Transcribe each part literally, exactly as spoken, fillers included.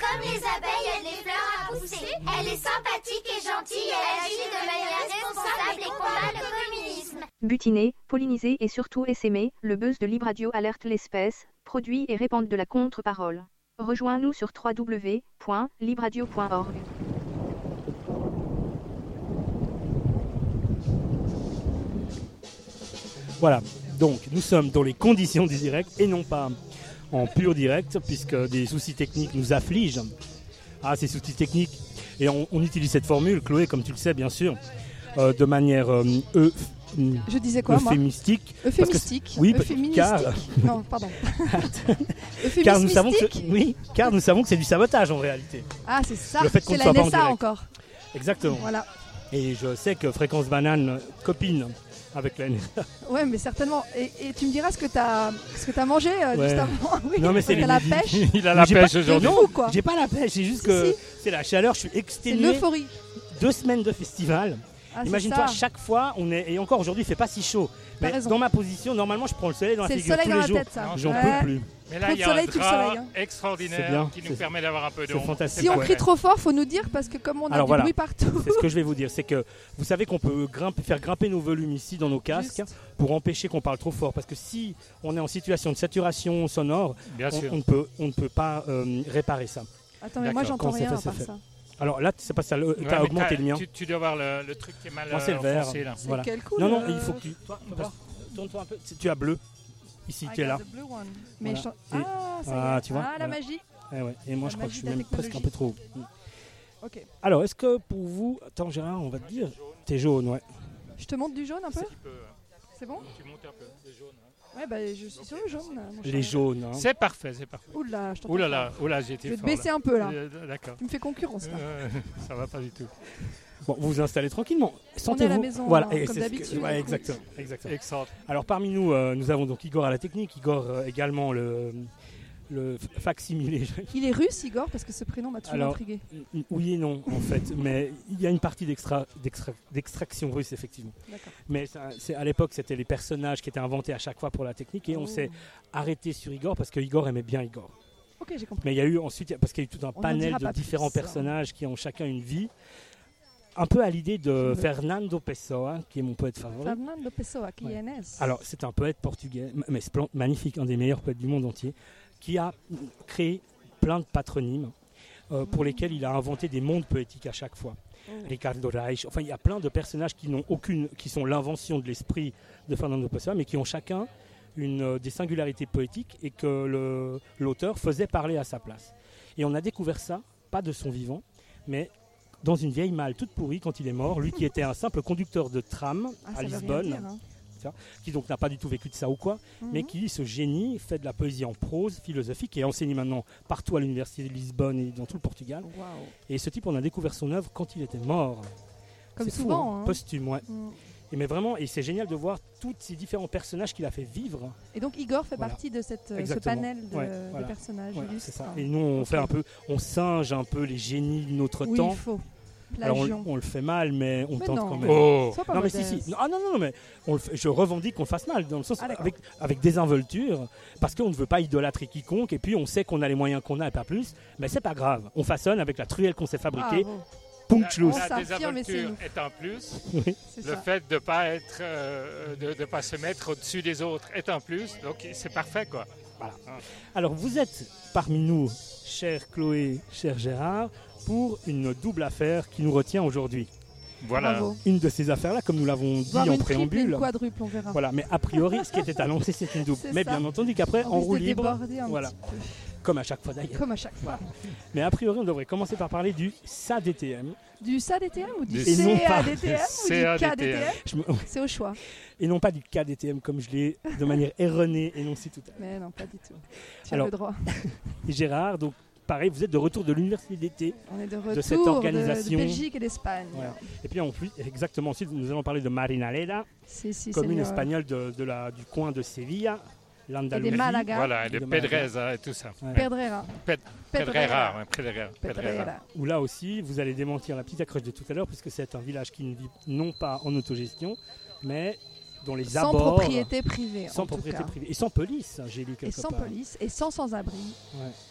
Comme les abeilles aident les fleurs à pousser, elle est sympathique et gentille et elle agit de manière responsable et combat le communisme. Butiner, polliniser et surtout essaimer, le buzz de Libre Radio alerte l'espèce, produit et répand de la contre-parole. Rejoins-nous sur w w w point libradio point org. Voilà, donc nous sommes dans les conditions du direct et non pas en pur direct, puisque des soucis techniques nous affligent. Ah, ces soucis techniques. Et on, on utilise cette formule, Chloé, comme tu le sais bien sûr, euh, de manière euh, e, Je disais quoi, euphémistique. moi Euphémistique. Que, oui, euphémistique. car, non, pardon. car nous savons que, oui, car nous savons que c'est du sabotage en réalité. Ah, c'est ça. Le fait qu'on c'est ne la soit N S A pas en direct. encore. Exactement. Voilà. Et je sais que Fréquence Banane copine avec la N S A. Ouais, mais certainement. Et, et tu me diras ce que tu as ce que tu as mangé euh, Ouais. juste avant. Oui. Non, mais c'est T'as la les pêche. Il a la J'ai pêche pas- aujourd'hui. Non, quoi. J'ai pas la pêche, c'est juste Si, que si. c'est la chaleur, je suis C'est exténué. l'euphorie. Deux semaines de festival. Ah, c'est Imagine-toi, ça. chaque fois, on est et encore aujourd'hui, il fait pas si chaud. T'as Mais raison. dans ma position, normalement, je prends le soleil dans la C'est le figure soleil tous dans les la jours. tête, ça. J'en Ouais. peux plus. Mais là, Trop il de y a un soleil, tout le drap soleil, hein. C'est extraordinaire bien, qui c'est- nous permet d'avoir un peu c'est d'ombre. fantastique. Si on Ouais. crie trop fort, faut nous dire parce que comme on a Alors du voilà. bruit partout. C'est ce que je vais vous dire, c'est que vous savez qu'on peut grimper, faire grimper nos volumes ici dans nos casques Juste. pour empêcher qu'on parle trop fort. Parce que si on est en situation de saturation sonore, Bien on, sûr. on ne peut, on ne peut pas euh, réparer ça. Attends, mais moi D'accord. j'entends Quand c'est rien fait, à c'est part fait. ça. Alors là, c'est pas ça, le- Ouais, t'as mais augmenté t'as- le mien. Tu, tu dois voir le, le truc qui est mal Moi, c'est le euh, vert. enfoncé, là. C'est Voilà. quelle couleur Non, non, il faut que tu. Toi, voir. tourne-toi un peu. Tu as bleu. Ici, I tu es got là. the blue one. Mais Voilà. je- Et- Ah, ça y Ah, est. tu vois, Ah, la voilà. magie. Eh ouais. Et moi, La je crois que magie je de suis la même presque un peu trop. Ok. Alors, est-ce que pour vous. Attends, Gérard, on va te dire. T'es jaune, ouais. Je te montre du jaune un peu. Tu peux, euh, C'est bon? tu montes un peu, le jaune. hein. Ouais, bah je suis sur le jaune. là, mon Les cher. jaunes. hein. C'est parfait, c'est parfait. Oula, je t'entends. Ouh là pas. là, ouh là, j'ai Je été vais te fort, là. baisser un peu là. Euh, D'accord. Tu me fais concurrence là. Euh, ça va pas du tout. Bon, vous vous installez tranquillement. Sentez-vous. à la maison, Voilà, hein, et comme c'est ce que- d'habitude. ouais, exactement, exactement. Excellent. Alors parmi nous, euh, nous avons donc Igor à la technique, Igor euh, également le, le facsimilé. Il est russe, Igor, parce que ce prénom m'a toujours Alors, intrigué. Oui et non en fait, mais il y a une partie d'extra- d'extra- d'extraction russe effectivement. D'accord. Mais ça- c'est, à l'époque, c'était les personnages qui étaient inventés à chaque fois pour la technique et on Oh. s'est arrêté sur Igor parce que Igor aimait bien Igor. Ok, j'ai compris. Mais il y a eu ensuite, parce qu'il y a eu tout un On n'en panel dira de pas différents plus, hein. personnages qui ont chacun une vie. Un peu à l'idée de veux. Fernando Pessoa, qui est mon poète favori. Fernando Pessoa, qui Ouais. est N S. Alors, c'est un poète portugais, m- mais splen- magnifique, un des meilleurs poètes du monde entier, qui a créé plein de patronymes euh, pour lesquels il a inventé des mondes poétiques à chaque fois. Oh. Ricardo Reich, enfin, il y a plein de personnages qui n'ont aucune, qui sont l'invention de l'esprit de Fernando Pessoa, mais qui ont chacun une, euh, des singularités poétiques et que le- l'auteur faisait parler à sa place. Et on a découvert ça, pas de son vivant, mais dans une vieille malle toute pourrie quand il est mort, lui qui était un simple conducteur de tram Ah, à ça veut rien Lisbonne, dire, hein. qui donc n'a pas du tout vécu de ça ou quoi, mais Mhm. qui, ce génie, fait de la poésie en prose philosophique et enseigne maintenant partout à l'université de Lisbonne et dans tout le Portugal. Waouh. Et ce type, on a découvert son œuvre quand il était mort. Comme C'est fou, souvent. hein. hein. Posthume, ouais. Mm. Et mais vraiment, et c'est génial de voir tous ces différents personnages qu'il a fait vivre. Et donc Igor fait Voilà. partie de cette, euh, ce Exactement. panel de, Ouais, de voilà. personnages. Voilà, illustres. c'est ça. Et nous, on Ok. fait un peu, on singe un peu les génies de notre Oui, temps. il faut. Alors on, Plagion. on le fait mal, mais on Mais tente non. quand même. Oh, Sois pas Non mais si modeste. si, non, ah, non non non mais on le fait- je revendique qu'on fasse mal dans le sens Ah, d'accord. avec avec désinvolture parce qu'on ne veut pas idolâtrer quiconque et puis on sait qu'on a les moyens qu'on a et pas plus, mais c'est pas grave. On façonne avec la truelle qu'on s'est fabriquée. Bravo, Punchlos. On la s'affirme et c'est désinvolture nous. est un plus. Oui. c'est Le ça. fait de ne pas être, euh, de, de pas se mettre au-dessus des autres est un plus. Donc c'est parfait, quoi. Alors vous êtes parmi nous, chère Chloé, cher Gérard, pour une double affaire qui nous retient aujourd'hui. Voilà. Bravo. Une de ces affaires-là, comme nous l'avons dit Voir en une triple et une préambule. quadruple, on verra. Voilà, mais a priori, ce qui était annoncé, c'est une double. C'est Mais ça. bien entendu qu'après, On en risque roue de libre, déborder un voilà. petit peu, comme à chaque fois d'ailleurs. comme à chaque fois. Mais a priori, on devrait commencer par parler du S A D T M. Du S A D T M ou du Et non pas- C A D T M ou du C A D T M. K D T M? Je me- C'est au choix. Et non pas du K D T M comme je l'ai de manière erronée énoncé tout à l'heure. Mais non, pas du tout. Tu Alors, as le droit. Et Gérard, donc pareil, vous êtes de retour de l'université d'été. On est de retour de, cette de organisation. Belgique et d'Espagne. Voilà. Et puis en plus, exactement ensuite, nous allons parler de Marinaleda, Si, si, commune seigneur. espagnole de, de la, du coin de Sevilla, l'Andalousie. Et des Malaga. Voilà, et de De Malaga. Pedreza et tout ça. Ouais. Pedrera. Ped- Pedrera, ouais, Pedrera, Pedrera. Pedrera. Où là aussi, vous allez démentir la petite accroche de tout à l'heure, puisque c'est un village qui ne vit non pas en autogestion, mais dont les Sans abords... propriété privée. Sans en tout propriété cas. privée. Et sans police, j'ai lu Et quelque sans part. police et sans sans-abri. Ouais.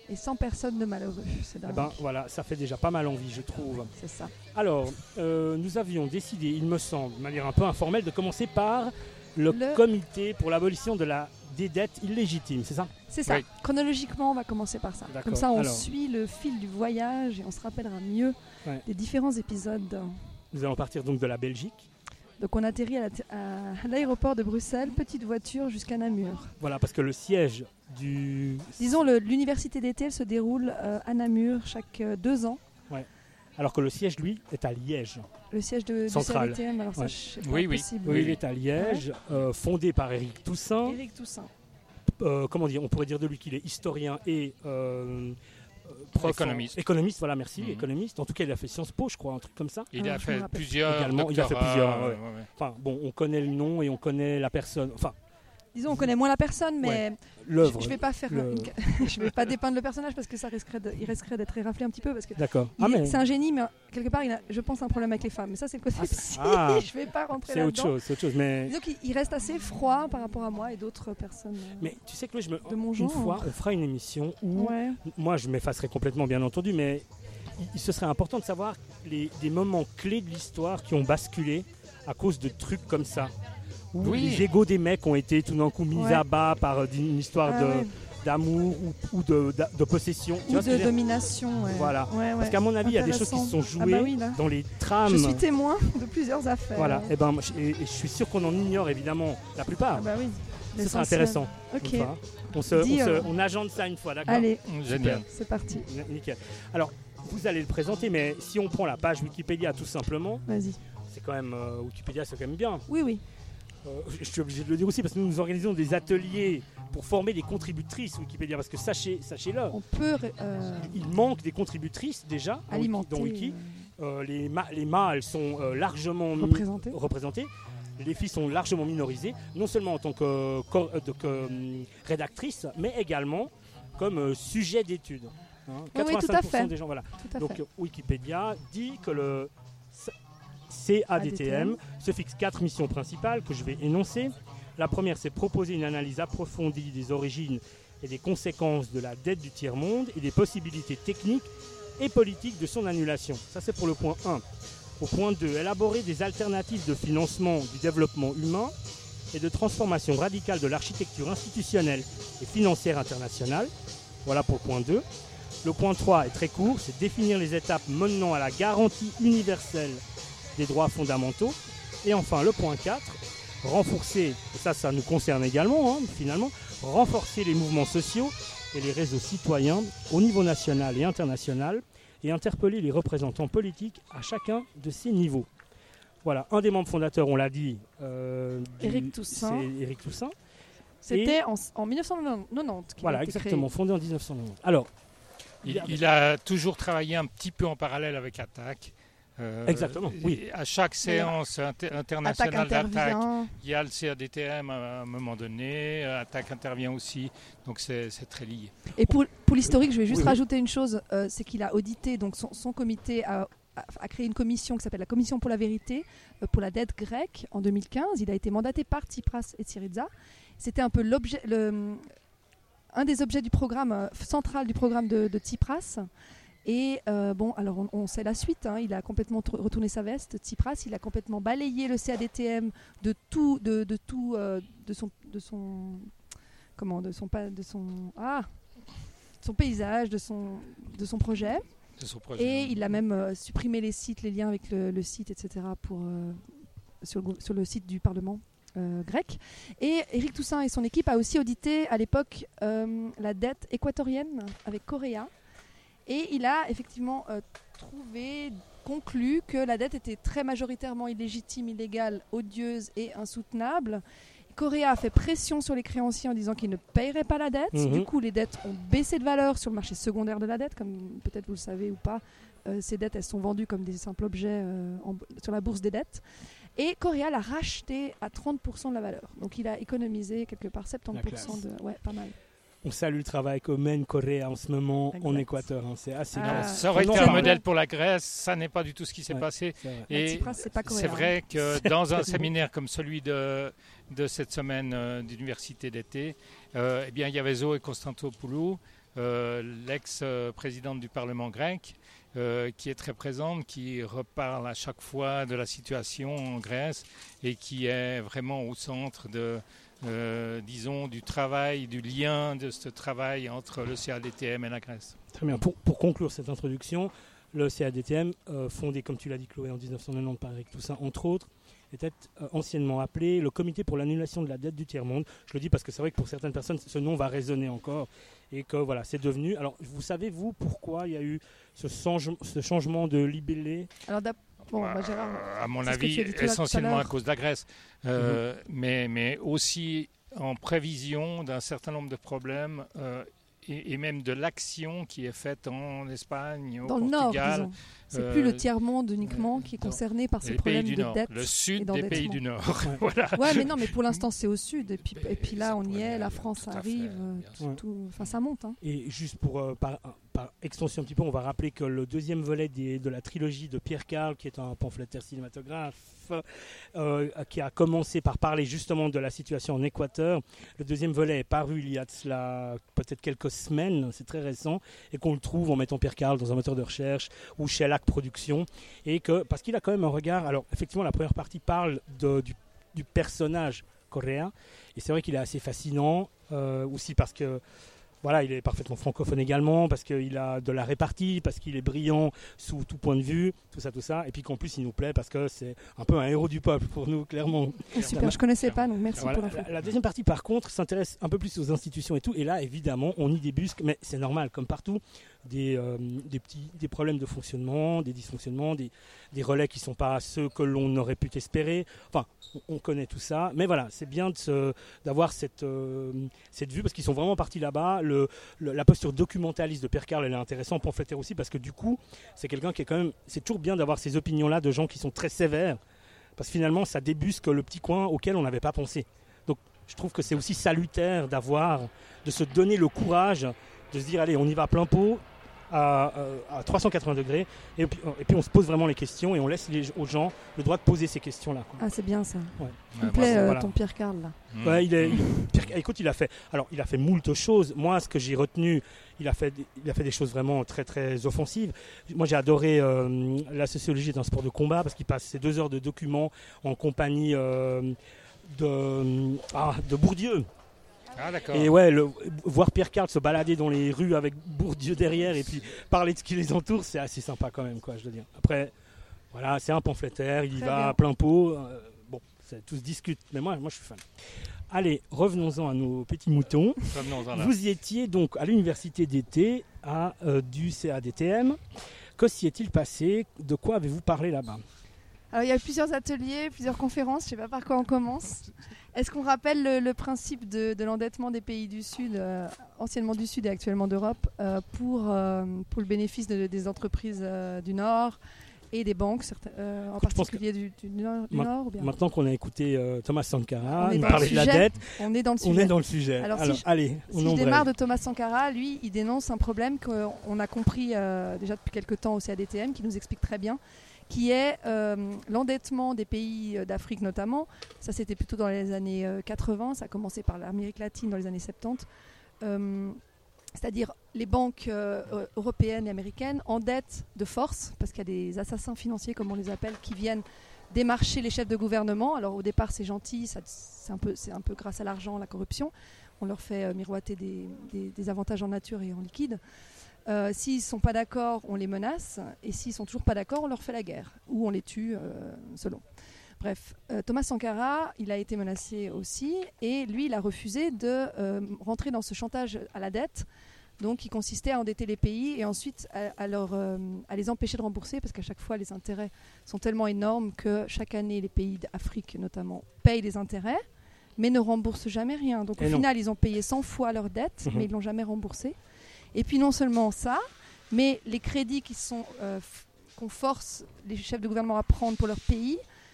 et cent personnes de malheureux. C'est dingue. Eh ben, voilà, ça fait déjà pas mal envie, je trouve. C'est ça. Alors, euh, nous avions décidé, il me semble, de manière un peu informelle, de commencer par le, Le- comité pour l'abolition de la des dettes illégitimes, c'est ça? C'est ça. Oui. Chronologiquement, on va commencer par ça. D'accord. Comme ça, on Alors. suit le fil du voyage et on se rappellera mieux Ouais. des différents épisodes. Nous allons partir donc de la Belgique. Donc on atterrit à la- à l'aéroport de Bruxelles, petite voiture jusqu'à Namur. Voilà, parce que le siège du... Disons, le- l'université d'été elle se déroule euh, à Namur chaque euh, deux ans. Alors que le siège, lui, est à Liège. Le siège de, du Central. C A D T M, alors ça, Ouais. je sais pas Oui, oui. possible. Oui, il est à Liège, euh, fondé par Éric Toussaint. Éric Toussaint. Euh, comment dire, on pourrait dire de lui qu'il est historien et euh, euh, prof Économiste. en- économiste, voilà, merci, Mhm. économiste. En tout cas, il a fait Sciences Po, je crois, un truc comme ça. Il Ah, a je me fait rappelle. plusieurs Également, il a fait doctorats, plusieurs, ouais. ouais, ouais. Enfin, bon, on connaît le nom et on connaît la personne. Enfin, Disons, on connaît moins la personne, mais l'œuvre. je, je vais pas faire, le- une- je vais pas dépeindre le personnage parce que ça risquerait, de, il risquerait d'être éraflé un petit peu parce que D'accord. il Ah, est- mais c'est un génie, mais quelque part, il a, je pense, un problème avec les femmes. Mais ça, c'est le côté Ah, c'est- psy. ah. Je vais pas rentrer c'est autre là-dedans. chose, c'est autre chose. Mais, Disons qu'il il reste assez froid par rapport à moi et d'autres personnes. euh, mais tu sais que là, je me... De mon une genre. fois, on fera une émission où Ouais. moi, je m'effacerai complètement, bien entendu, mais il, il- ce serait important de savoir les, des moments clés de l'histoire qui ont basculé à cause de trucs comme ça. Où Oui. les égos des mecs ont été tout d'un coup mis Ouais. à bas par euh, une histoire Ah de, ouais. d'amour ou, ou de, d'a- de possession. Tu Ou vois ce que de je veux dire? domination. Ouais. Voilà. Ouais, ouais. Parce qu'à mon avis, il y a des choses qui se sont Intéressant. jouées Ah bah oui, là. dans les trames. Je suis témoin de plusieurs affaires. Voilà. Et, ben, moi, je- et, et je suis sûr qu'on en ignore évidemment la plupart. Ah bah oui. Ce serait L'essentiel. intéressant. Ok. Une fois. On, se, on, Dis, se- euh, on agende ça une fois, d'accord? Allez, Génial. c'est parti. N- Nickel. Alors, vous allez le présenter, mais si on prend la page Wikipédia tout simplement, Vas-y. c'est quand même euh, Wikipédia, c'est quand même bien. Oui, oui. Euh, je suis obligé de le dire aussi parce que nous organisons des ateliers pour former des contributrices Wikipédia. Parce que sachez, sachez-le, On peut euh, il manque des contributrices déjà dans Wiki- alimenter, dans Wiki. euh, Euh, les, ma- les mâles sont euh, largement mi- représenter. représentés. Les filles sont largement minorisées, non seulement en tant que, co- euh, de- que, hum, rédactrices, mais également comme euh, sujet d'étude. Hein. Oui, oui, tout à fait. des gens, voilà. Tout à Donc fait. euh, Wikipédia dit que le C A D T M se fixe quatre missions principales que je vais énoncer. La première, c'est proposer une analyse approfondie des origines et des conséquences de la dette du tiers-monde et des possibilités techniques et politiques de son annulation. Ça, c'est pour le point un. Au point deux, élaborer des alternatives de financement du développement humain et de transformation radicale de l'architecture institutionnelle et financière internationale. Voilà pour le point deux. Le point trois est très court, c'est définir les étapes menant à la garantie universelle des droits fondamentaux. Et enfin, le point quatre, renforcer, et ça, ça nous concerne également, hein, finalement, renforcer les mouvements sociaux et les réseaux citoyens au niveau national et international et interpeller les représentants politiques à chacun de ces niveaux. Voilà, un des membres fondateurs, on l'a dit, euh, du- Éric Toussaint. c'est Éric Toussaint. C'était en, en mille neuf cent quatre-vingt-dix qu'il Voilà, a été exactement, fondé en dix-neuf cent quatre-vingt-dix. Alors, Il, il a toujours travaillé un petit peu en parallèle avec Attac. Euh, Exactement, oui. et À chaque séance inter- Attaque internationale d'Attac, intervient. il y a le C A D T M à un moment donné. Attac intervient aussi, donc c'est c'est très lié. Et pour, pour l'historique, je vais juste Oui, oui. rajouter une chose, euh, c'est qu'il a audité, donc son, son comité a, a- a créé une commission qui s'appelle la Commission pour la vérité euh, pour la dette grecque en deux mille quinze. Il a été mandaté par Tsipras et Syriza. C'était un peu l'objet, le, un des objets du programme euh, central du programme de, de Tsipras. Et euh, bon, alors on, on sait la suite, hein, il a complètement tr- retourné sa veste, Tsipras, il a complètement balayé le C A D T M de tout, de, de tout, euh, de son, de son, comment, de son, pa- de son, ah, de son paysage, de son, de son projet. C'est son projet. Et il a même euh, supprimé les sites, les liens avec le, le site, et cetera pour, euh, sur, le, gou- sur le site du Parlement euh, grec. Et Éric Toussaint et son équipe a aussi audité à l'époque euh, la dette équatorienne avec Correa. Et il a effectivement euh, trouvé, conclu que la dette était très majoritairement illégitime, illégale, odieuse et insoutenable. Correa a fait pression sur les créanciers en disant qu'ils ne paieraient pas la dette. Mhm. Du coup, les dettes ont baissé de valeur sur le marché secondaire de la dette, comme peut-être vous le savez ou pas. Euh, ces dettes, elles sont vendues comme des simples objets euh, en- sur la bourse des dettes. Et Correa l'a racheté à trente pour cent de la valeur. Donc il a économisé quelque part soixante-dix pour cent de... Ouais, pas mal. on salue le travail que mène Correa en ce moment en Exact. Équateur. hein. C'est assez Ah, grave. Ça aurait On en été un parle. modèle pour la Grèce, ça n'est pas du tout ce qui s'est Ouais. passé. C'est vrai. Et Tsipras, c'est pas Correa. c'est vrai que C'est dans un tellement- séminaire comme celui de, de cette semaine euh, d'université d'été, euh, eh bien, il y avait Zoé Constantopoulou, euh, l'ex-présidente du Parlement grec, euh, qui est très présente, qui reparle à chaque fois de la situation en Grèce et qui est vraiment au centre de, euh, disons, du travail, du lien de ce travail entre le C A D T M et la Grèce. Très bien. Pour, pour conclure cette introduction, le C A D T M, euh, fondé, comme tu l'as dit Chloé, en dix-neuf cent quatre-vingt-dix par Eric Toussaint, entre autres, était euh, anciennement appelé le Comité pour l'annulation de la dette du tiers-monde. Je le dis parce que c'est vrai que pour certaines personnes, ce nom va résonner encore et que voilà, c'est devenu... Alors, vous savez, vous, pourquoi il y a eu ce, change... ce changement de libellé? Alors, bon, bah, Gérard, à mon avis, essentiellement à cause de la Grèce, euh, mm-hmm. mais, mais aussi en prévision d'un certain nombre de problèmes euh, et, et même de l'action qui est faite en Espagne, au Dans Portugal. Le Nord, c'est euh, plus le tiers-monde uniquement qui est concerné par ces problèmes de Nord, dette. Le sud des pays du Nord. voilà. Ouais, mais non, mais pour l'instant c'est au sud. Et puis, et puis là on y est, la France arrive, fait, tout, tout, enfin ça monte. Hein. Et juste pour euh, par, par extension un petit peu, on va rappeler que le deuxième volet des, de la trilogie de Pierre Carl, qui est un pamphlétaire cinématographe, euh, qui a commencé par parler justement de la situation en Équateur. Le deuxième volet est paru il y a de cela peut-être quelques semaines, c'est très récent, et qu'on le trouve en mettant Pierre Carl dans un moteur de recherche ou chez Lac Productions, et que parce qu'il a quand même un regard. Alors effectivement, la première partie parle de, du, du personnage coréen, et c'est vrai qu'il est assez fascinant euh, aussi parce que voilà, il est parfaitement francophone également, parce qu'il a de la répartie, parce qu'il est brillant sous tout point de vue, tout ça, tout ça. Et puis qu'en plus, il nous plaît parce que c'est un peu un héros du peuple pour nous, clairement. Oh, super, je ne connaissais pas, donc merci voilà, pour l'info. La, la deuxième partie, par contre, s'intéresse un peu plus aux institutions et tout. Et là, évidemment, on y débusque, mais c'est normal, comme partout, des, euh, des, petits, des problèmes de fonctionnement, des dysfonctionnements, des, des relais qui ne sont pas ceux que l'on aurait pu espérer. Enfin, on, on connaît tout ça. Mais voilà, c'est bien de se, d'avoir cette, euh, cette vue, parce qu'ils sont vraiment partis là-bas. Le, le, la posture documentaliste de Pierre Carl, elle est intéressante, pamphlétaire aussi, parce que du coup, c'est quelqu'un qui est quand même... C'est toujours bien d'avoir ces opinions-là de gens qui sont très sévères, parce que finalement, ça débusque le petit coin auquel on n'avait pas pensé. Donc, je trouve que c'est aussi salutaire d'avoir, de se donner le courage de se dire, allez, on y va à plein pot, à, à trois cent quatre-vingts degrés, et puis, et puis on se pose vraiment les questions et on laisse les, aux gens le droit de poser ces questions-là. Quoi. Ah, c'est bien ça. Ouais. Il me plaît, euh, voilà. Ton Pierre Carl, là. Mmh. Ouais, il est, il, Pierre, écoute, il a fait, alors, il a fait moult choses. Moi, ce que j'ai retenu, il a fait, il a fait des choses vraiment très, très offensives. Moi, j'ai adoré euh, la sociologie est un sport de combat, parce qu'il passe ces deux heures de documents en compagnie euh, de, ah, de Bourdieu. Ah, d'accord. Et ouais, le, voir Pierre Carl se balader dans les rues avec Bourdieu derrière et puis parler de ce qui les entoure, c'est assez sympa quand même, quoi, je dois dire. Après, voilà, c'est un pamphlétaire, il y va à plein pot. Euh, bon, tout se discute, mais moi, moi, je suis fan. Allez, revenons-en à nos petits moutons. Revenons-en là. Vous y étiez donc à l'université d'été à, euh, du C A D T M. Que s'y est-il passé? De quoi avez-vous parlé là-bas? Alors, il y a plusieurs ateliers, plusieurs conférences, je ne sais pas par quoi on commence. Est-ce qu'on rappelle le, le principe de, de l'endettement des pays du Sud, euh, anciennement du Sud et actuellement d'Europe, euh, pour, euh, pour le bénéfice de, des entreprises euh, du Nord et des banques, certains, euh, en particulier du, du, Nord, du Ma- Nord ou bien Maintenant qu'on a écouté euh, Thomas Sankara, il nous parlait de la dette, on est dans le sujet. on est dans le sujet. Alors, Alors si je, allez, si je démarre de Thomas Sankara, lui, il dénonce un problème qu'on a compris euh, déjà depuis quelques temps au C A D T M, qui nous explique très bien, qui est euh, l'endettement des pays d'Afrique notamment. Ça, c'était plutôt dans les années euh, quatre-vingts, ça a commencé par l'Amérique latine dans les années soixante-dix. Euh, c'est-à-dire les banques euh, européennes et américaines endettent de force, parce qu'il y a des assassins financiers, comme on les appelle, qui viennent démarcher les chefs de gouvernement. Alors au départ, c'est gentil, ça, c'est, un peu, c'est un peu grâce à l'argent, la corruption. On leur fait euh, miroiter des, des, des avantages en nature et en liquide. Euh, s'ils ne sont pas d'accord, on les menace, et s'ils ne sont toujours pas d'accord, on leur fait la guerre, ou on les tue, euh, selon. Bref, euh, Thomas Sankara, il a été menacé aussi, et lui, il a refusé de euh, rentrer dans ce chantage à la dette, donc qui consistait à endetter les pays, et ensuite à, à, leur, euh, à les empêcher de rembourser, parce qu'à chaque fois, les intérêts sont tellement énormes que chaque année, les pays d'Afrique notamment payent les intérêts, mais ne remboursent jamais rien. Donc et au non. final, ils ont payé cent fois leur dette, mmh. mais ils ne l'ont jamais remboursée. Et puis non seulement ça, mais les crédits qui sont, euh, f- qu'on force les chefs de gouvernement à prendre pour leur pays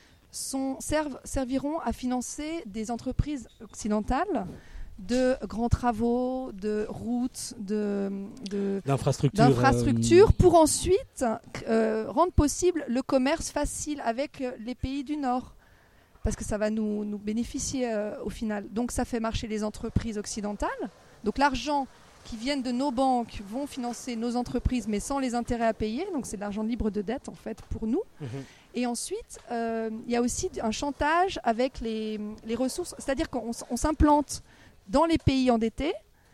sont, servent, serviront à financer des entreprises occidentales de grands travaux, de routes, de, de, d'infrastructures, d'infrastructures euh... pour ensuite euh, rendre possible le commerce facile avec les pays du Nord. Parce que ça va nous, nous bénéficier euh, au final. Donc ça fait marcher les entreprises occidentales. Donc l'argent qui viennent de nos banques vont financer nos entreprises, mais sans les intérêts à payer. Donc c'est de l'argent libre de dette en fait pour nous. Mmh. Et ensuite, euh, il y a aussi un chantage avec les, les ressources. C'est-à-dire qu'on on s'implante dans les pays endettés.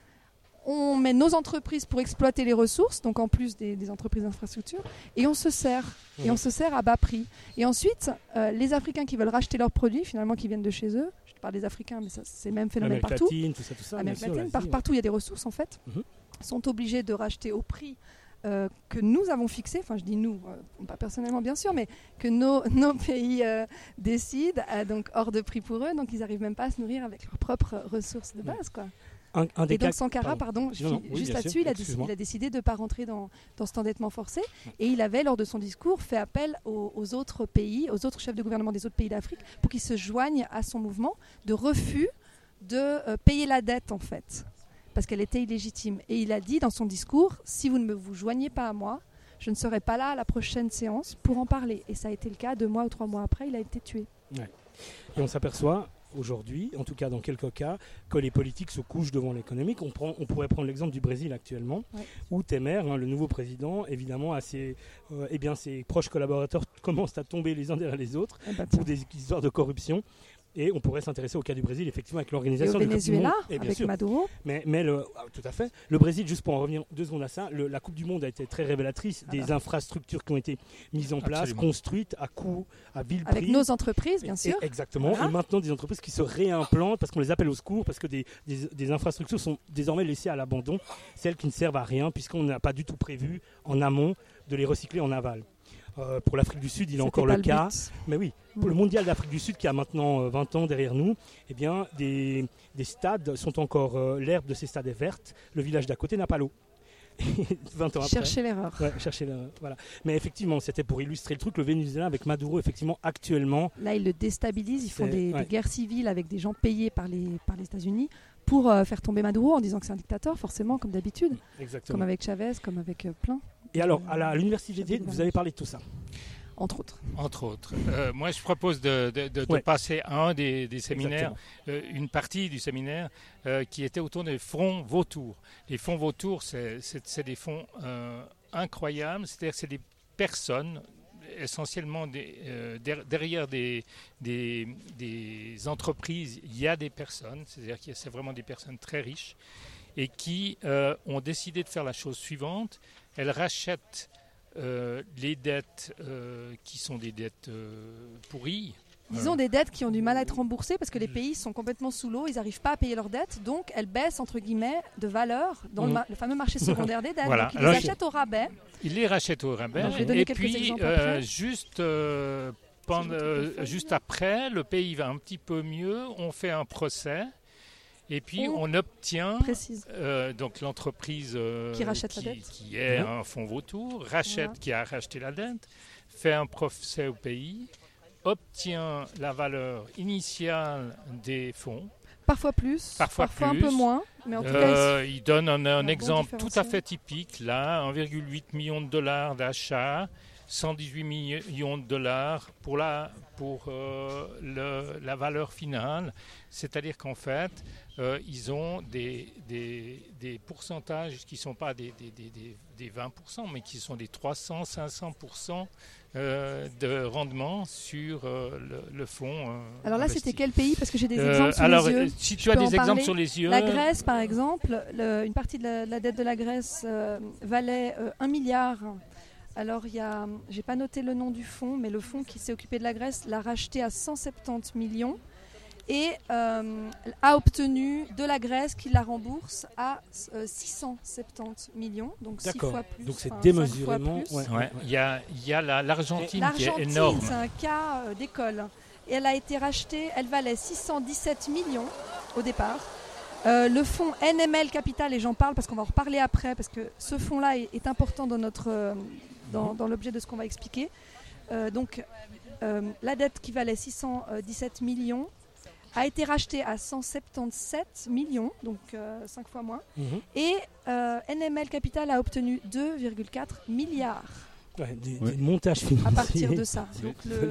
On met nos entreprises pour exploiter les ressources, donc en plus des, des entreprises d'infrastructure, et on se sert, mmh. et on se sert à bas prix. Et ensuite, euh, les Africains qui veulent racheter leurs produits, finalement, qui viennent de chez eux, je parle des Africains, mais ça, c'est le même phénomène Amérique partout. latine, tout ça, tout ça. Amérique latine, par, partout, il y a des ressources en fait, mmh. sont obligés de racheter au prix euh, que nous avons fixé. Enfin, je dis nous, euh, pas personnellement bien sûr, mais que nos, nos pays euh, décident, euh, donc hors de prix pour eux, donc ils n'arrivent même pas à se nourrir avec leurs propres ressources de base, quoi. Un, un et donc cas... Sankara, pardon, pardon je non, non, oui, juste là-dessus, sûr, il, a décidé, il a décidé de ne pas rentrer dans, dans cet endettement forcé. Et il avait, lors de son discours, fait appel aux, aux autres pays, aux autres chefs de gouvernement des autres pays d'Afrique, pour qu'ils se joignent à son mouvement de refus de euh, payer la dette, en fait, parce qu'elle était illégitime. Et il a dit dans son discours, si vous ne me vous joignez pas à moi, je ne serai pas là à la prochaine séance pour en parler. Et ça a été le cas, deux mois ou trois mois après, il a été tué. Ouais. Et on s'aperçoit aujourd'hui, en tout cas dans quelques cas, que les politiques se couchent devant l'économique. On, prend, on pourrait prendre l'exemple du Brésil actuellement, ouais. où Temer, hein, le nouveau président, évidemment, a ses, euh, eh bien, ses proches collaborateurs commencent à tomber les uns derrière les autres eh ben, pour des histoires de corruption. Et on pourrait s'intéresser au cas du Brésil, effectivement, avec l'organisation du Coupe du Monde. Et avec sûr. Maduro. Mais, mais le, ah, tout à fait. Le Brésil, juste pour en revenir deux secondes à ça, le, la Coupe du Monde a été très révélatrice ah des bah. infrastructures qui ont été mises en place, Absolument. construites à coût, à vil prix. Avec nos entreprises, bien sûr. Et, exactement. Voilà. Et maintenant, des entreprises qui se réimplantent parce qu'on les appelle au secours, parce que des, des, des infrastructures sont désormais laissées à l'abandon, celles qui ne servent à rien, puisqu'on n'a pas du tout prévu en amont de les recycler en aval. Euh, pour l'Afrique du Sud, il est encore le, le cas. But. Mais oui, pour le mondial d'Afrique du Sud qui a maintenant euh, vingt ans derrière nous, eh bien, des, des stades sont encore... Euh, l'herbe de ces stades est verte. Le village d'à côté n'a pas l'eau. vingt ans après. Chercher l'erreur. Ouais, chercher l'erreur. Voilà. Mais effectivement, c'était pour illustrer le truc. Le Venezuela avec Maduro, effectivement, actuellement... Là, ils le déstabilisent. Ils font des, ouais. des guerres civiles avec des gens payés par les, par les États-Unis pour euh, faire tomber Maduro en disant que c'est un dictateur, forcément, comme d'habitude. Exactement. Comme avec Chavez, comme avec euh, plein. Et alors, à, la, à l'université, vous avez parlé de tout ça. Entre autres. Entre autres. Euh, moi, je propose de, de, de, de ouais. passer à un des, des séminaires, euh, une partie du séminaire euh, qui était autour des fonds vautours. Les fonds vautours, c'est, c'est, c'est des fonds euh, incroyables, c'est-à-dire que c'est des personnes, essentiellement des, euh, derrière des, des, des entreprises, il y a des personnes, c'est-à-dire que c'est vraiment des personnes très riches et qui euh, ont décidé de faire la chose suivante. Elles rachètent euh, les dettes euh, qui sont des dettes euh, pourries. Disons euh, des dettes qui ont du mal à être remboursées parce que les pays sont complètement sous l'eau, ils n'arrivent pas à payer leurs dettes, donc elles baissent entre guillemets de valeur dans mmh. le, ma- le fameux marché secondaire des dettes. Voilà. Donc ils Alors, les achètent au rabais. Ils les rachètent au rabais. Alors, je vais donner et quelques puis exemples euh, après. juste, euh, pendant, euh, juste après, le pays va un petit peu mieux, on fait un procès. Et puis on, on obtient, euh, donc l'entreprise euh, qui, rachète qui, la dette. qui est mmh. un fonds vautour, rachète, voilà. qui a racheté la dette, fait un procès au pays, obtient la valeur initiale des fonds. Parfois plus, parfois, parfois plus. un peu moins. Mais en tout euh, cas, il donne un, un bon exemple tout à fait typique, là, un virgule huit million de dollars d'achat, cent dix-huit millions de dollars pour la, pour, euh, le, la valeur finale. C'est-à-dire qu'en fait, euh, ils ont des, des, des pourcentages qui ne sont pas des, des, des, des vingt pour cent, mais qui sont des trois cents, cinq cents pour cent euh, de rendement sur euh, le, le fonds. Euh, alors là, investi. C'était quel pays? Parce que j'ai des euh, exemples sur alors, les yeux. Si tu as des exemples parler. sur les yeux... La Grèce, par exemple, le, une partie de la, de la dette de la Grèce euh, valait euh, un milliard. Alors, il y a, j'ai pas noté le nom du fonds, mais le fonds qui s'est occupé de la Grèce l'a racheté à cent soixante-dix millions et euh, a obtenu de la Grèce qui la rembourse à euh, six cent soixante-dix millions, donc six fois plus. Donc c'est enfin, démesurément. Ouais, ouais. Il y a, il y a la, l'Argentine, l'Argentine qui est énorme. C'est un cas euh, d'école. Et elle a été rachetée, elle valait six cent dix-sept millions au départ. Euh, le fonds N M L Capital, et j'en parle parce qu'on va en reparler après, parce que ce fonds-là est, est important dans, notre, euh, dans, dans l'objet de ce qu'on va expliquer. Euh, donc, euh, la dette qui valait six cent dix-sept millions a été rachetée à cent soixante-dix-sept millions, donc euh, cinq fois moins. Mmh. Et euh, N M L Capital a obtenu deux virgule quatre milliards. Ouais, des, ouais. des montages financiers. À partir de ça. Donc le,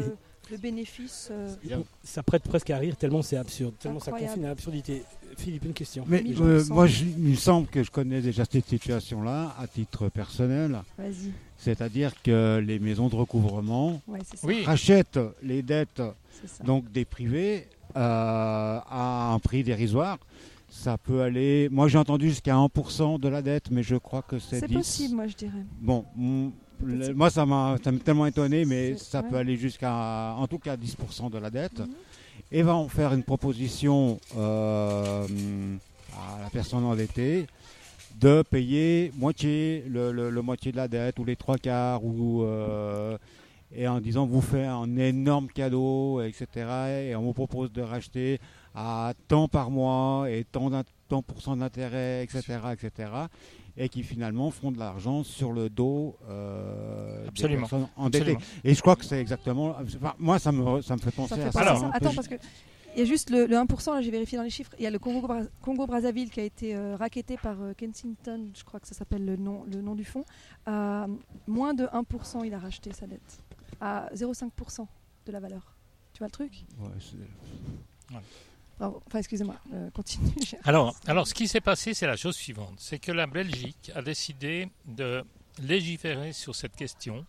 le bénéfice. Euh... Ça prête presque à rire tellement c'est absurde, tellement Incroyable. ça confine à l'absurdité. Philippe, une question. Mais mille euh, pour cent. moi, je- il me semble que je connais déjà cette situation-là à titre personnel. Vas-y. C'est-à-dire que les maisons de recouvrement Ouais, c'est ça. Oui, rachètent les dettes C'est ça. donc des privés euh, à un prix dérisoire. Ça peut aller. Moi, j'ai entendu jusqu'à un pour cent de la dette, mais je crois que c'est C'est dix. possible, moi, je dirais. Bon, mm, le- Possible. moi, ça m'a ça m'a tellement étonné, mais C'est- ça ouais. peut aller jusqu'à, en tout cas, dix pour cent de la dette. Mhm. Et va en faire une proposition euh, à la personne endettée de payer moitié, le, le- le moitié de la dette ou les trois quarts, ou, euh, et en disant vous faites un énorme cadeau, et cetera. Et on vous propose de racheter à tant par mois et tant, d'int- tant pour cent d'intérêt, et cetera, et cetera. Et qui finalement font de l'argent sur le dos euh, des Absolument. personnes endettées. absolument. Et je crois que c'est exactement. Enfin, moi, ça me, ça me fait penser Ça fait à penser ça. Alors, à ça. hein. Attends, parce que il y a juste le, le un pour cent, là j'ai vérifié dans les chiffres. Il y a le Congo, Bra- Congo Brazzaville qui a été euh, racketté par euh, Kensington, je crois que ça s'appelle le nom, le nom du fonds. À moins de un pour cent, il a racheté sa dette. À zéro virgule cinq pour cent de la valeur. Tu vois le truc? Ouais, c'est- Bravo. Enfin, excusez-moi, euh, continue. Alors, alors, ce qui s'est passé, c'est la chose suivante. C'est que la Belgique a décidé de légiférer sur cette question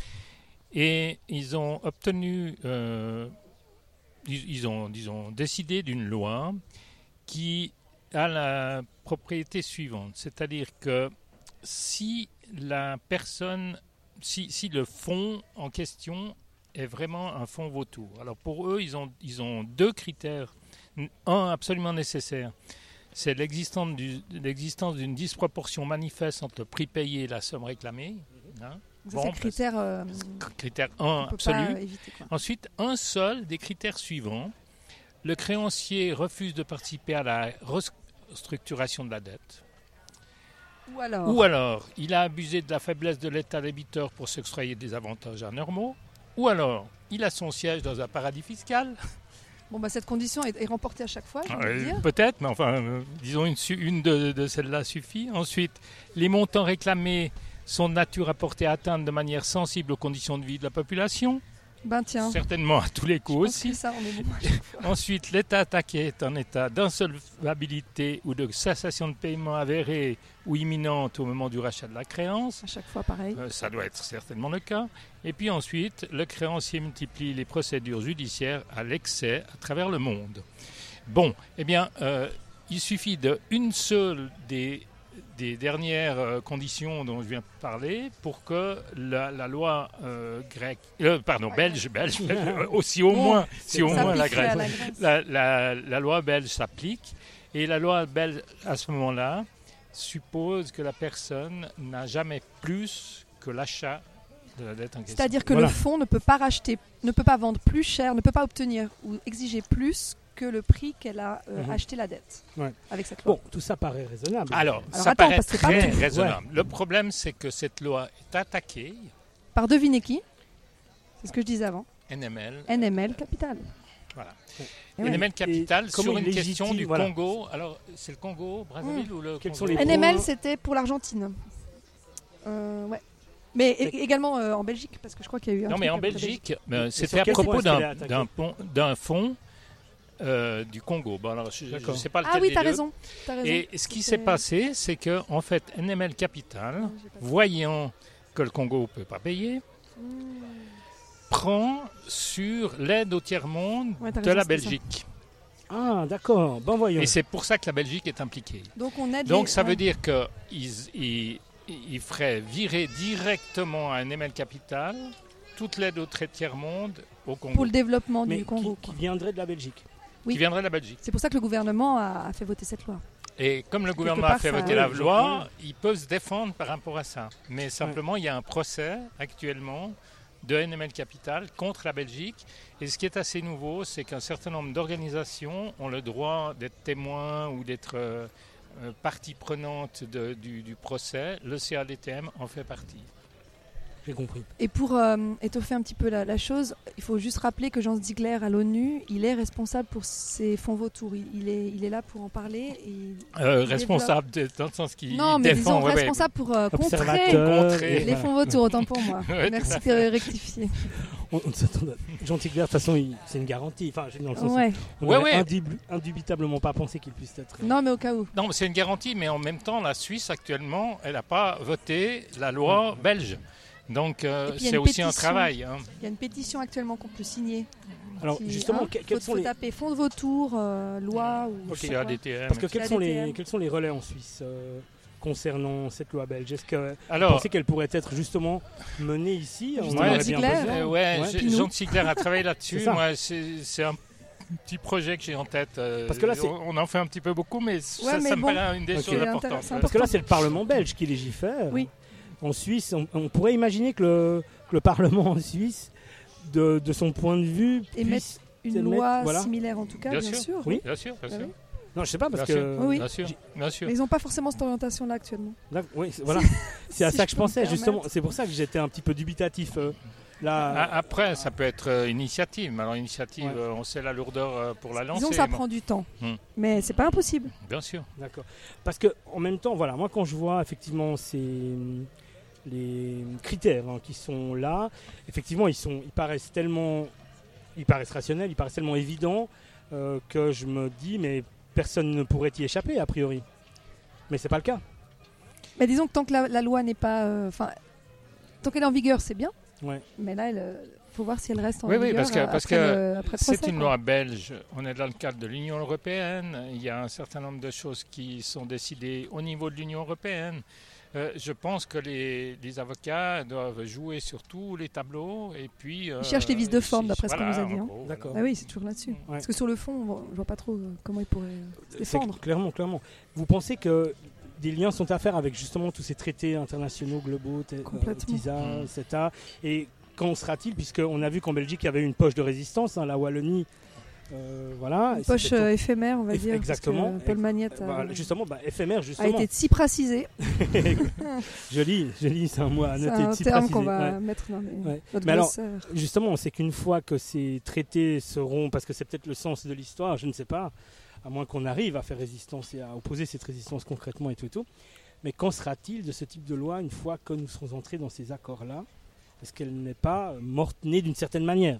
et ils ont obtenu, euh, ils, ils ont, disons, décidé d'une loi qui a la propriété suivante. C'est-à-dire que si la personne, si, si le fonds en question est vraiment un fonds vautour. Alors pour eux, ils ont, ils ont deux critères. Un absolument nécessaire, c'est l'existence du- l'existence d'une disproportion manifeste entre le prix payé et la somme réclamée. Hein. Ça, Bon, c'est le critère euh, Critère qu'on un peut absolu. pas euh, éviter. Quoi. Ensuite, un seul des critères suivants. Le créancier refuse de participer à la restructuration de la dette. Ou alors, Ou alors, il a abusé de la faiblesse de l'État débiteur pour s'extrayer des avantages anormaux. Ou alors, il a son siège dans un paradis fiscal. bon, bah, cette condition est, est remportée à chaque fois, je Ah, veux euh, dire. Peut-être, mais enfin, euh, disons une, su- une de, de celles-là suffit. Ensuite, les montants réclamés sont de nature à porter atteinte de manière sensible aux conditions de vie de la population, Ben tiens, certainement à tous les je coups pense que aussi. ça, on est bon à chaque fois. Ensuite, l'État attaqué est en état d'insolvabilité ou de cessation de paiement avérée ou imminente au moment du rachat de la créance. À chaque fois, pareil. Euh, ça doit être certainement le cas. Et puis ensuite, le créancier multiplie les procédures judiciaires à l'excès à travers le monde. Bon, eh bien, euh, il suffit d'une seule des, des dernières euh, conditions dont je viens de parler pour que la, la loi euh, grecque, euh, pardon, belge, belge, belge, aussi au Bon, moins, si au Ça moins la pifferait à Grèce. la Grèce. La, la- la loi belge s'applique et la loi belge, à ce moment-là, suppose que la personne n'a jamais plus que l'achat de la dette en question. C'est-à-dire que Voilà. le fonds ne peut pas racheter, ne peut pas vendre plus cher, ne peut pas obtenir ou exiger plus que le prix qu'elle a euh, Mhm. acheté la dette Ouais. avec cette loi. Bon, tout ça paraît raisonnable. Alors, Alors ça attends, paraît parce que c'est pas très tout. raisonnable. Le problème, c'est que cette loi est attaquée, Par devinez qui? C'est ce que je disais avant. N M L, N M L Capital. Voilà. Eh ouais. N M L Capital, Et comment sur il une question légitime, du voilà. Congo. Alors, c'est le Congo, Brazzaville ou le Quels Congo sont les N M L, points- c'était pour l'Argentine. Euh, ouais. Mais é- également euh, en Belgique, parce que je crois qu'il y a eu un Non, mais truc en avec la Belgique, euh, sur c'était à quel propos point est-ce qu'elle est d'un attaquée d'un pont- d'un fonds euh, du Congo. Bon, alors, je ne D'accord. sais pas lequel Ah oui, des t'as deux. raison. T'as raison. Et ce qui s'est C'était- passé, c'est que en fait, N M L Capital, Non, j'ai pas- voyant que le Congo ne peut pas payer, Mmh. prend sur l'aide au tiers-monde Ouais, t'as de raison, la c'était ça. Belgique. Ah, d'accord. Ben voyons. Et c'est pour ça que la Belgique est impliquée. Donc on aide Donc les- ça ouais. veut dire qu'ils ils, ils feraient virer directement à N M L Capital toute l'aide au trait tiers-monde au Congo, pour le développement Mais du Congo. qui, quoi. qui viendrait de la Belgique. oui. qui viendrait de la Belgique. C'est pour ça que le gouvernement a, a fait voter cette loi. Et comme le Quelque gouvernement a part, fait ça- voter la Oui, loi, ils peuvent se défendre par rapport à ça. Mais simplement, il y a un procès actuellement de N M L Capital contre la Belgique. Et ce qui est assez nouveau, c'est qu'un certain nombre d'organisations ont le droit d'être témoins ou d'être euh, euh, partie prenante de- du, du procès. Le C A D T M en fait partie. J'ai compris. Et pour euh, étoffer un petit peu la, la chose, il faut juste rappeler que Jean Ziegler à l'ONU, il est responsable pour ces fonds vautours. Il, il est, il est là pour en parler. Et il- Euh, il responsable de- dans le sens qu'il non, mais défend. disons ouais, ouais. responsable pour euh, contrer Observateur. Contrer. et les voilà. fonds vautours, autant pour moi. Ouais, tout Merci à fait. de rectifier. on, on s'attend à- Jean Tigler, de toute façon, il- c'est une garantie. Enfin, je- dans le sens où Ouais. on Ouais, n'aurait ouais. indub- indubitablement pas pensé qu'il puisse être. Non, mais au cas où. Non, mais c'est une garantie, mais en même temps, la Suisse actuellement, elle n'a pas voté la loi belge. Donc euh, Et puis, il y a c'est une aussi un pétition. travail. hein. Il y a une pétition actuellement qu'on peut signer. Alors, Qui- justement, hein, que- faut, quels sont faut les. taper fond de vautour, euh, loi ou. Ok. je sais C'est pas A quoi. D T M. Parce que C'est quels la sont, D T les, M. quels sont les relais en Suisse euh, concernant cette loi belge? Est-ce que vous Alors, pensez qu'elle pourrait être justement menée ici? On Justement, en aurait Ziegler, bien besoin. euh, ouais, Ouais, j'ai- puis nous. Jean Tigler a travaillé là-dessus. C'est ça. Moi, c'est c'est un petit projet que j'ai en tête. euh, Parce que là, c'est- on, on en fait un petit peu beaucoup, mais ça, mais ça me bon. paraît une des Ok. choses C'est importantes. intéressant. Parce que là, c'est le Parlement belge qui légifère. Oui. En Suisse, on, on pourrait imaginer que le, que le Parlement en Suisse, de, de son point de vue, Émettre puisse... Une c'est le loi mettre, voilà. similaire en tout cas, Bien bien, sûr. sûr. Oui. Bien sûr, bien Ah sûr. oui. Non, je sais pas, parce Bien que... sûr. Oui. Bien sûr, bien sûr. Mais ils n'ont pas forcément cette orientation-là actuellement. D'accord, oui, c'est- voilà. C'est à Si ça je que je peux me pensais, permettre. justement. C'est pour ça que j'étais un petit peu dubitatif. euh, là, A- Après, ça peut être euh, initiative. Mais alors, initiative, Ouais. euh, on sait la lourdeur euh, pour la lancer. Disons que ça bon, prend du temps. Hmm. Mais c'est pas impossible. Bien sûr. D'accord. Parce que en même temps, voilà, moi quand je vois effectivement ces les critères hein, qui sont là, effectivement, ils sont, ils paraissent tellement, ils paraissent rationnels, ils paraissent tellement évidents euh, que je me dis, mais personne ne pourrait y échapper a priori. Mais c'est pas le cas. Mais disons que tant que la, la loi n'est pas. euh, Enfin, tant qu'elle est en vigueur, c'est bien. Ouais. Mais là, il faut voir si elle reste en Oui, oui, vigueur. parce que- euh, parce après que le- après le C'est procès, une quoi. loi belge. On est dans le cadre de l'Union européenne. Il y a un certain nombre de choses qui sont décidées au niveau de l'Union européenne. Euh, je pense que les, les avocats doivent jouer sur tous les tableaux et puis. euh, Ils cherchent les vices de forme, si- d'après ce qu'on voilà, nous a dit, en hein. gros, D'accord. Ah oui, c'est toujours là-dessus. Ouais. Parce que sur le fond, on voit- je vois pas trop euh, comment ils pourraient euh, se C'est défendre. clairement, clairement. Vous pensez que des liens sont à faire avec justement tous ces traités internationaux globaux, t- euh, Complètement. TISA, Mm. CETA, et quand sera-t-il, puisqu'on a vu qu'en Belgique il y avait une poche de résistance, hein, la Wallonie, euh, voilà. Une Et poche c'était- euh, éphémère, on va Eff- dire. exactement. Parce que Paul Magnette a, Voilà, justement, bah, éphémère a justement. été cypracisé. Joli, joli, c'est un mot à C'est noter. un si terme précisé. qu'on va Ouais. mettre dans les, Ouais. notre Mais alors, glossaire. Justement, c'est qu'une fois que ces traités seront, parce que c'est peut-être le sens de l'histoire, je ne sais pas, à moins qu'on arrive à faire résistance et à opposer cette résistance concrètement et tout et tout. Mais qu'en sera-t-il de ce type de loi une fois que nous serons entrés dans ces accords-là? Est-ce qu'elle n'est pas morte-née d'une certaine manière?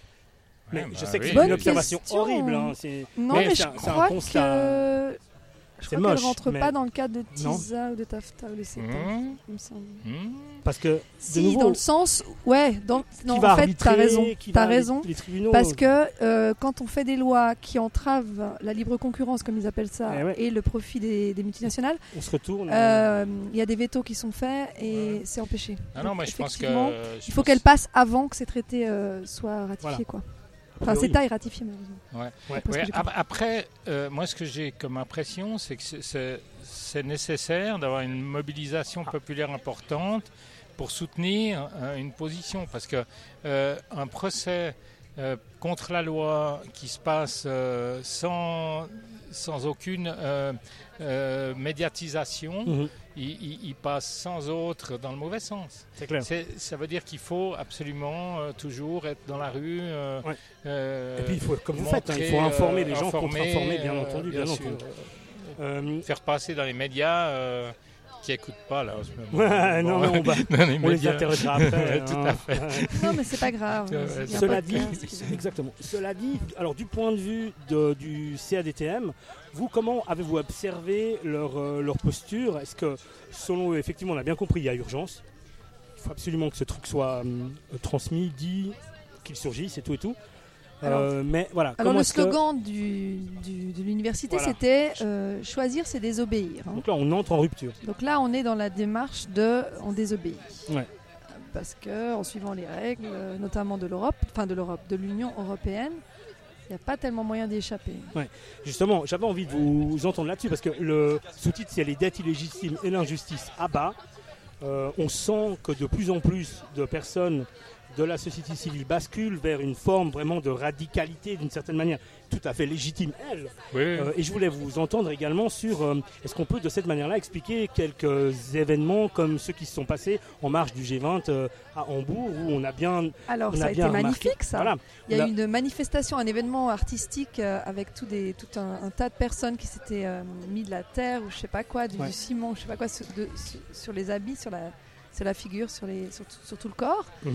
Ouais, Mais bah je sais que oui, c'est Bonne une oui, observation question. horrible. hein, c'est- Non, mais mais, c'est je un- c'est un crois constat. que je C'est crois moche, qu'elle rentre mais- pas dans le cadre de Non. TISA ou de TAFTA ou de CETA, Mmh. il me semble. Mmh. Parce que, de Si, nouveau, dans le sens, ouais, dans, non, qui va en fait, arbitrer, t'as raison, qui t'as va- les- raison, les tribunaux, parce que euh, quand on fait des lois qui entravent la libre concurrence, comme ils appellent ça, Eh ouais. et le profit des, des multinationales, on se retourne. euh, il y a des vétos qui sont faits et c'est empêché. Ah non, Donc, moi je pense que. effectivement, je il faut pense- qu'elle passe avant que ces traités euh, soient ratifiés, Voilà. quoi. A Enfin, priori. CETA est ratifié malheureusement. Ouais. Ouais. Parce que Ouais, j'ai ap- après, euh, moi, ce que j'ai comme impression, c'est que c'est- c'est c'est nécessaire d'avoir une mobilisation populaire importante pour soutenir euh, une position. Parce que euh, un procès euh, contre la loi qui se passe euh, sans, sans aucune euh, euh, médiatisation, Mhm, il, il- il passe sans autre dans le mauvais sens. c'est clair. C'est- Ça veut dire qu'il faut absolument euh, toujours être dans la rue. euh, Ouais. euh, Et puis, il faut, comme vous faites, hein, il montrer, faut informer euh, les gens, contre-informer, bien euh, entendu. Bien sûr. entendu. Euh, Faire passer dans les médias euh, qui n'écoutent pas là en ce moment. Ouais, non, Bon, mais on va- dans les on les médias. interrogera après. Tout hein. à fait. Non, mais c'est pas grave. Ouais, Il y a un Cela dit, podcast. exactement. Cela dit, alors du point de vue de- du C A D T M, vous, comment avez-vous observé leur, euh, leur posture? Est-ce que, selon eux, effectivement, on a bien compris, il y a urgence. Il faut absolument que ce truc soit hum, transmis, dit, qu'il surgisse et tout et tout. Euh, mais voilà. Alors comment le est-ce que- slogan du, du- de l'université, Voilà. c'était euh, choisir, c'est désobéir. hein. Donc là, on entre en rupture. Donc là, on est dans la démarche de on désobéit. Ouais. Parce que en suivant les règles, euh, notamment de l'Europe, enfin de l'Europe, de l'Union européenne, il n'y a pas tellement moyen d'y échapper. Justement, j'avais envie de vous entendre là-dessus parce que le sous-titre, c'est les dettes illégitimes et l'injustice à bas. Euh, on sent que de plus en plus de personnes de la société civile basculent vers une forme vraiment de radicalité d'une certaine manière, tout à fait légitime, elle. Oui, Euh, et je voulais vous entendre également sur, euh, est-ce qu'on peut de cette manière-là expliquer quelques événements comme ceux qui se sont passés en marge du G vingt euh, à Hambourg, où on a bien... Alors on ça a, bien été remarqué- magnifique ça. Voilà. Il y a On eu une manifestation, un événement artistique euh, avec tout, des, tout un, un tas de personnes qui s'étaient euh, mis de la terre ou je sais pas quoi, du, Ouais. du ciment, je sais pas quoi, sur, de- sur- sur les habits, sur la, sur la figure, sur, les, sur, tout- sur tout le corps. Mhm.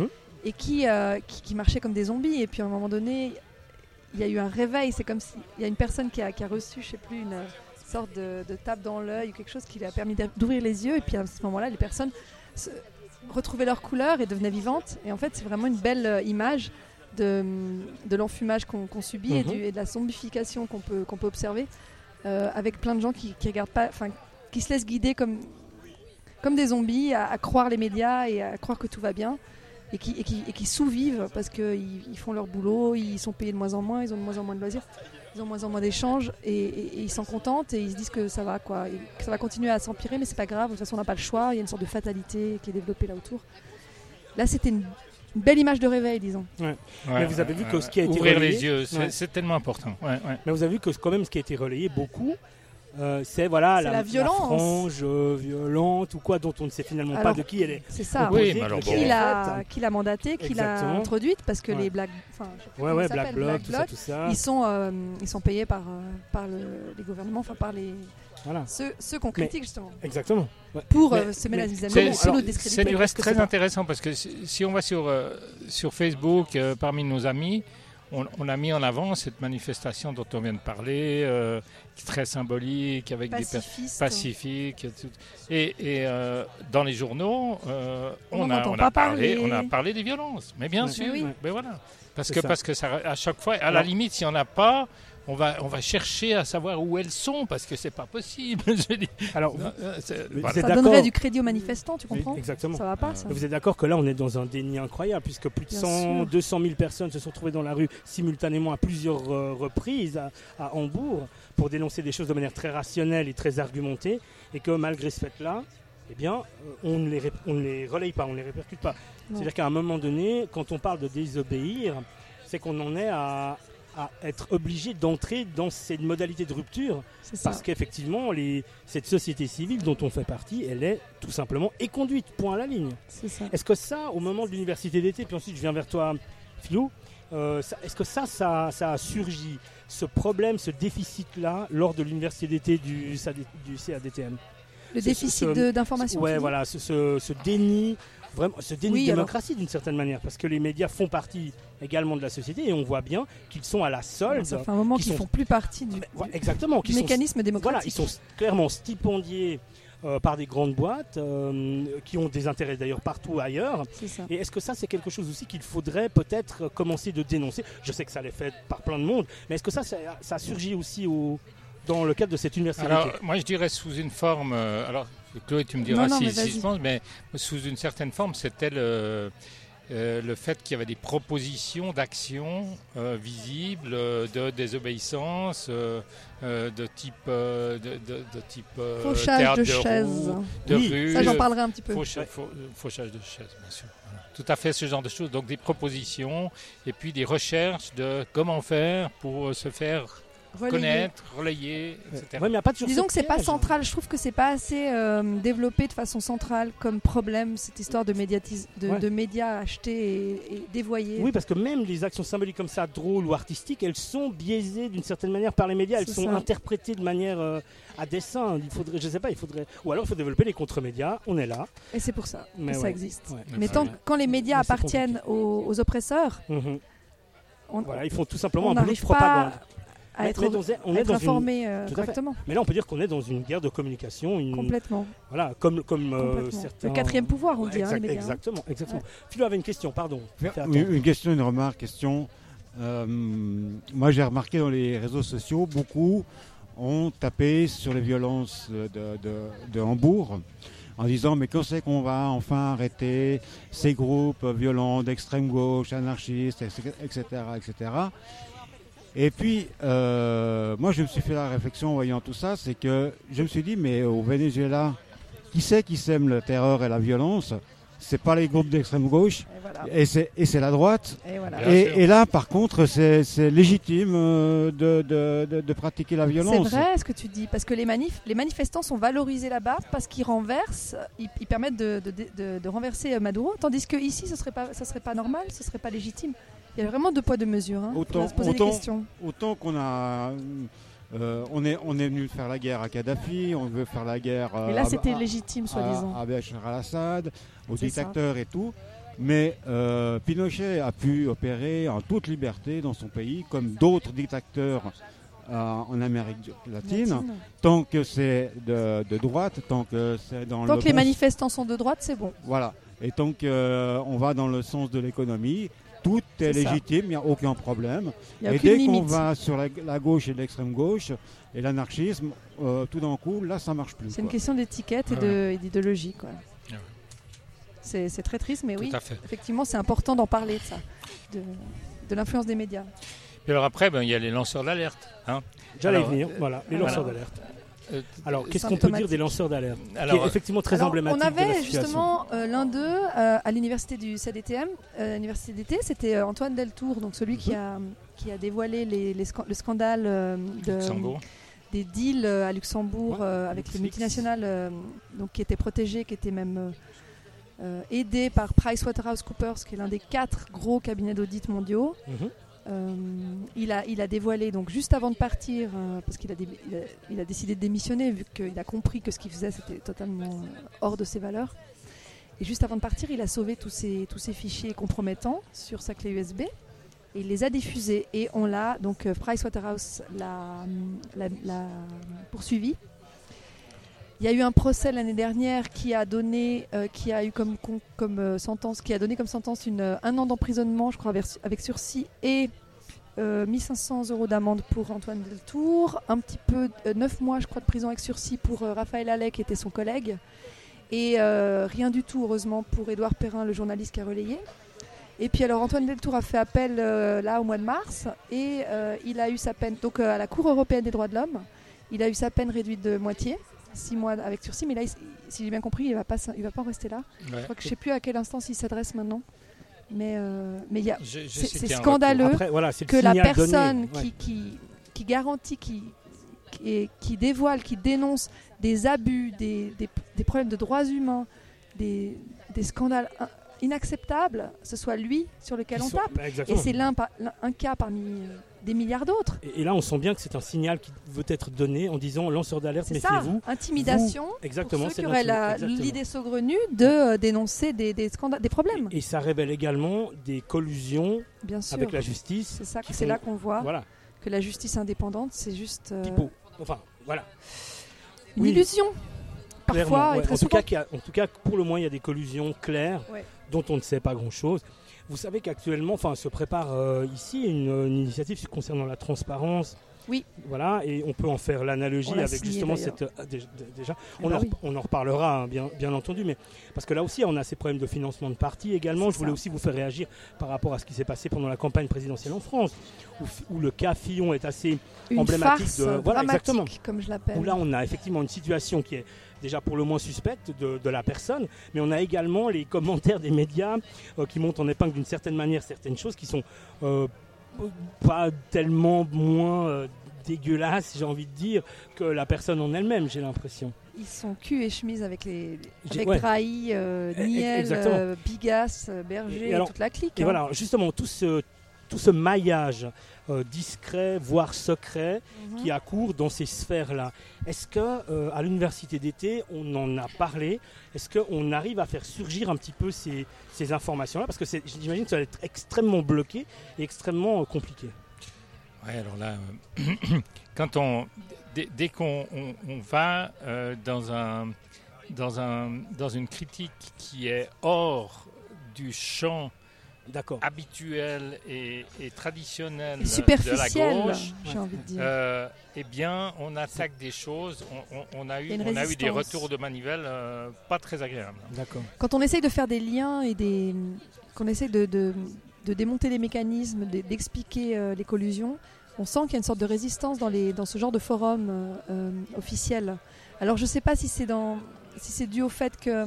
et qui, euh, qui, qui marchaient comme des zombies. Et puis à un moment donné, il y a eu un réveil. C'est comme s'il y a une personne qui a, qui a reçu, je sais plus, une sorte de, de tape dans l'œil ou quelque chose qui lui a permis d'ouvrir les yeux. Et puis à ce moment-là, les personnes se, retrouvaient leur couleur et devenaient vivantes. Et en fait, c'est vraiment une belle euh, image de, de l'enfumage qu'on, qu'on subit mm-hmm. et, du, et de la zombification qu'on peut, qu'on peut observer euh, avec plein de gens qui, qui regardent pas, enfin, qui se laissent guider comme, comme des zombies à, à croire les médias et à croire que tout va bien. Et qui, et qui, et qui sous-vivent parce qu'ils ils font leur boulot, ils sont payés de moins en moins, ils ont de moins en moins de loisirs, ils ont de moins en moins d'échanges et, et, et ils s'en contentent et ils se disent que ça va, quoi, et que ça va continuer à s'empirer, mais c'est pas grave, de toute façon on n'a pas le choix, il y a une sorte de fatalité qui est développée là autour. Là c'était une, une belle image de réveil, disons. Ouais. Ouais, mais vous avez vu que ce qui a été ouvrir relayé, les yeux, c'est, ouais. c'est tellement important. Ouais, ouais. Mais vous avez vu que quand même ce qui a été relayé beaucoup, Euh, c'est voilà c'est la, la violence, la frange euh, violente ou quoi dont on ne sait finalement alors, pas de qui elle est. C'est ça. Composée, oui, mais alors, qui, bon. l'a, qui l'a mandatée, qui Exactement. l'a introduite, parce que ouais. les black, enfin, ouais, ouais, Black Bloc, tout ça, tout ça. Ils sont, euh, ils sont payés par, euh, par le, les gouvernements, enfin par les voilà. ceux, ceux qu'on critique mais, justement. Exactement. Ouais. Pour mais, euh, semer la zizanie, c'est, c'est, c'est, c'est du reste très intéressant parce que si, si on va sur euh, sur Facebook, euh, parmi nos amis. On, on a mis en avant cette manifestation dont on vient de parler, euh, très symbolique, avec Pacifiste. des per- pacifiques. Et, tout. et, et euh, dans les journaux, euh, on, on, a, on, a parlé, on a parlé des violences. Mais bien mais sûr, oui. mais voilà. Parce c'est que, ça. parce que ça, à chaque fois, à la limite, s'il n'y en a pas, on va, on va chercher à savoir où elles sont parce que c'est pas possible. Je dis. Alors, c'est, vous voilà. ça donnerait du crédit aux manifestants, tu comprends ? Oui, exactement. Ça va pas, ça. Vous êtes d'accord que là, on est dans un déni incroyable puisque plus de cent, deux cent mille personnes se sont trouvées dans la rue simultanément à plusieurs euh, reprises à, à Hambourg pour dénoncer des choses de manière très rationnelle et très argumentée et que malgré ce fait-là, eh bien, on ne les, ré- on ne les relaye pas, on ne les répercute pas. Non. C'est-à-dire qu'à un moment donné, quand on parle de désobéir, c'est qu'on en est à... à être obligé d'entrer dans cette modalité de rupture parce qu'effectivement les, cette société civile dont on fait partie elle est tout simplement éconduite, point à la ligne. C'est ça. Est-ce que ça au moment de l'université d'été, puis ensuite je viens vers toi Philou, euh, ça, est-ce que ça, ça ça a surgi ce problème, ce déficit là lors de l'université d'été du, du C A D T M? Le ce, déficit ce, de, d'information ouais voilà ce, ce, ce déni Vraiment, ce déni oui, de démocratie alors... d'une certaine manière, parce que les médias font partie également de la société et on voit bien qu'ils sont à la solde. Alors, ça fait un moment qu'ils ne sont... font plus partie du, ouais, exactement, du mécanisme sont... démocratique. Voilà, ils sont clairement stipendiés euh, par des grandes boîtes euh, qui ont des intérêts d'ailleurs partout ailleurs. C'est ça. Et est-ce que ça, c'est quelque chose aussi qu'il faudrait peut-être commencer de dénoncer ? Je sais que ça l'est fait par plein de monde, mais est-ce que ça, ça, ça surgit aussi au... dans le cadre de cette université ? Alors, moi, je dirais sous une forme... Euh, alors, Chloé, tu me diras non, non, si, si je pense, mais sous une certaine forme, c'était le, euh, le fait qu'il y avait des propositions d'action euh, visibles, euh, de désobéissance, euh, euh, de type, euh, de, de, de type euh, fauchage théâtre de, de chaises. Roue, de oui, rue. Ça, j'en parlerai un petit peu. Faucha, ouais. fau, fauchage de chaises, bien sûr. Voilà. Tout à fait ce genre de choses. Donc des propositions et puis des recherches de comment faire pour se faire... Relayer. Connaître, relayer, et cetera. Ouais, mais y a pas toujours Disons que c'est piège. pas central. Je trouve que c'est pas assez euh, développé de façon centrale comme problème cette histoire de, médiatis- de, ouais. de médias achetés et, et dévoyés. Oui, parce que même les actions symboliques comme ça, drôles ou artistiques, elles sont biaisées d'une certaine manière par les médias. Elles c'est sont ça. interprétées de manière euh, à dessein. Il faudrait, je sais pas, il faudrait, ou alors il faut développer les contre-médias. On est là. Et c'est pour ça mais que ouais. ça existe. Ouais. Mais tant que quand les médias appartiennent aux, aux oppresseurs, mm-hmm. on, voilà, ils font tout simplement on un boulot de propagande. à être, on est dans, on à est être dans informé une... euh, correctement. Mais là, on peut dire qu'on est dans une guerre de communication. Une... Complètement. Voilà, comme, comme euh, certains... Le quatrième pouvoir, on ouais, dit, exact, hein, les médias. Exactement, exactement. Ouais. Philo avait une question, pardon. Oui, une question, une remarque, question. Euh, moi, j'ai remarqué dans les réseaux sociaux, beaucoup ont tapé sur les violences de, de, de Hambourg en disant mais quand c'est qu'on va enfin arrêter ces groupes violents d'extrême gauche, anarchistes, et cetera, et cetera. Et puis, euh, moi, je me suis fait la réflexion en voyant tout ça, c'est que je me suis dit, mais au Venezuela, qui c'est qui sème la terreur et la violence ? C'est pas les groupes d'extrême gauche, et, voilà. et, c'est, et c'est la droite. Et, voilà. et, et là, par contre, c'est, c'est légitime de, de, de, de pratiquer la violence. C'est vrai ce que tu dis, parce que les, manif- les manifestants sont valorisés là-bas parce qu'ils renversent, ils, ils permettent de, de, de, de renverser Maduro, tandis qu'ici, ce serait pas, ça serait pas normal, ce serait pas légitime. Il y a vraiment deux poids, deux mesures. Hein. Autant, se poser autant, des questions. Autant qu'on a... Euh, on, est, on est venu faire la guerre à Kadhafi, on veut faire la guerre euh, et là, à, c'était à, légitime, soi-disant. à, à Bachar al-Assad, aux c'est dictateurs ça. et tout. Mais euh, Pinochet a pu opérer en toute liberté dans son pays, comme d'autres dictateurs euh, en Amérique latine, Latine. tant que c'est de, de droite, tant que c'est dans Tant le que les bon- manifestants sont de droite, c'est bon. Voilà. Et tant qu'on va dans le sens de l'économie, tout est, C'est ça. légitime, il n'y a aucun problème. Il n'y a Et aucune dès qu'on limite. va sur la, la gauche et l'extrême gauche et l'anarchisme, euh, tout d'un coup, là, ça marche plus. C'est une quoi. question d'étiquette et Ah de- et d'idéologie. quoi. Ah ouais. C'est c'est très triste, mais oui, Tout à fait. effectivement, c'est important d'en parler de ça, de, de l'influence des médias. Et alors après, ben, il y a les lanceurs d'alerte. Hein. J'allais y Alors, venir, euh, voilà, les voilà. lanceurs d'alerte. Euh, Alors, qu'est-ce qu'on peut symptomatique. dire des lanceurs d'alerte Qui alors, est effectivement très Alors, emblématique on de la avait situation. justement euh, l'un d'eux euh, à l'université du C D T M, euh, l'université d'été, c'était euh, Antoine Deltour, donc celui qui, a, qui a dévoilé les, les scan- le scandale euh, de, Luxembourg. des deals euh, à Luxembourg Ouais, euh, avec les LuxLeaks. multinationales euh, donc, qui étaient protégées, qui étaient même euh, euh, aidées par PricewaterhouseCoopers, qui est l'un des quatre gros cabinets d'audit mondiaux. Mhm. Euh, il, a, il a dévoilé, donc juste avant de partir, euh, parce qu'il a, dé- il a, il a décidé de démissionner, vu qu'il a compris que ce qu'il faisait, c'était totalement euh, hors de ses valeurs. Et juste avant de partir, il a sauvé tous ces, tous ces fichiers compromettants sur sa clé U S B. Et il les a diffusés. Et on l'a, donc euh, Pricewaterhouse l'a, l'a, l'a poursuivi. Il y a eu un procès l'année dernière qui a donné, euh, qui a eu comme, com- comme euh, sentence, qui a donné comme sentence une, euh, un an d'emprisonnement, je crois, avec, avec sursis et euh, mille cinq cents euros d'amende pour Antoine Deltour, un petit peu, euh, neuf mois, je crois, de prison avec sursis pour euh, Raphaël Allais, qui était son collègue, et euh, rien du tout, heureusement, pour Édouard Perrin, le journaliste qui a relayé. Et puis alors Antoine Deltour a fait appel euh, là au mois de mars, et euh, il a eu sa peine, donc euh, à la Cour européenne des droits de l'homme, il a eu sa peine réduite de moitié. Six mois avec sursis, mais là, il- si j'ai bien compris, il va pas, il va pas en rester là. Ouais. Je crois que je sais plus à quelle instance il s'adresse maintenant, mais euh, mais il y a, Je- je c'est sais c'est qu'il y a un scandaleux Après, voilà, c'est le que la signal personne donné. Ouais. qui, qui qui garantit, qui qui, est- qui dévoile, qui dénonce des abus, des, des, des problèmes de droits humains, des, des scandales in- inacceptables, ce soit lui sur lequel Qui on sont- tape. bah, Et exactement. c'est l'un, par- l'un- un cas parmi euh, des milliards d'autres. Et, et là, on sent bien que c'est un signal qui veut être donné en disant lanceur d'alerte, C'est ça, méfiez-vous. intimidation. Exactement, Pour ceux c'est qui auraient la- exactement. l'idée saugrenue de euh, dénoncer des, des, scandales, des problèmes, Et, et ça révèle également des collusions bien sûr. avec la justice. C'est ça, qui c'est font- là qu'on voit Voilà, que la justice indépendante, c'est juste euh, pipeau. Enfin, voilà. une Oui. illusion. Clairement, Parfois, ouais. et très en, tout souvent. cas, qu'il y a- en tout cas, pour le moins, il y a des collusions claires Ouais. dont on ne sait pas grand-chose. Vous savez qu'actuellement, enfin, se prépare euh, ici une, une initiative concernant la transparence. Oui. Voilà, et on peut en faire l'analogie On l'a avec signé, justement d'ailleurs. cette. euh, dé- dé- déjà, Eh on, bah en, oui. on en reparlera, hein, bien, bien entendu, mais parce que là aussi, on a ces problèmes de financement de partis également. C'est Je voulais ça. aussi vous faire réagir par rapport à ce qui s'est passé pendant la campagne présidentielle en France, où, où le cas Fillon est assez. Une emblématique farce de- voilà, dramatique, exactement. comme je l'appelle. Où là, on a effectivement une situation qui est déjà pour le moins suspecte de, de la personne, mais on a également les commentaires des médias euh, qui montent en épingle d'une certaine manière certaines choses qui sont euh, pas tellement moins euh, dégueulasses, j'ai envie de dire, que la personne en elle-même, j'ai l'impression. Ils sont cul et chemise avec les J'ai- avec ouais. Drahi, euh, Eh, Niel, exactement. euh, Bigas, euh, Berger, Et et alors- toute la clique. Et hein. voilà, justement, tout ce, tout ce maillage euh, discret, voire secret, Mhm. qui accourt dans ces sphères-là. Est-ce que euh, à l'université d'été, on en a parlé? Est-ce qu'on arrive à faire surgir un petit peu ces, ces informations-là? Parce que c'est- j'imagine que ça va être extrêmement bloqué et extrêmement euh, compliqué. Ouais, alors là, euh, quand on, dès, dès qu'on on, on va euh, dans, un, dans, un, dans une critique qui est hors du champ D'accord. habituel et, et traditionnel Et de superficiel, la gauche, j'ai envie de dire. euh, eh bien, on attaque des choses. On, on- on a eu, Il y a une on a eu des résistance. retours de manivelle euh, pas très agréables. D'accord. Quand on essaye de faire des liens et des, qu'on essaye de, de, de démonter les mécanismes, de- d'expliquer euh, les collusions, on sent qu'il y a une sorte de résistance dans, les, dans ce genre de forum euh, euh, officiel. Alors je ne sais pas si c'est dans, si c'est dû au fait que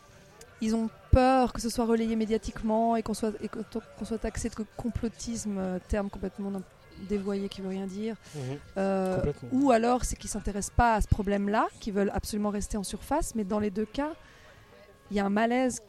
ils ont peur que ce soit relayé médiatiquement et qu'on soit, et qu'on qu'on soit taxé de complotisme, euh, terme complètement dévoyé qui veut rien dire. Mhm. Euh, Complètement. ou alors c'est qu'ils ne s'intéressent pas à ce problème-là, qu'ils veulent absolument rester en surface, mais dans les deux cas, il y a un malaise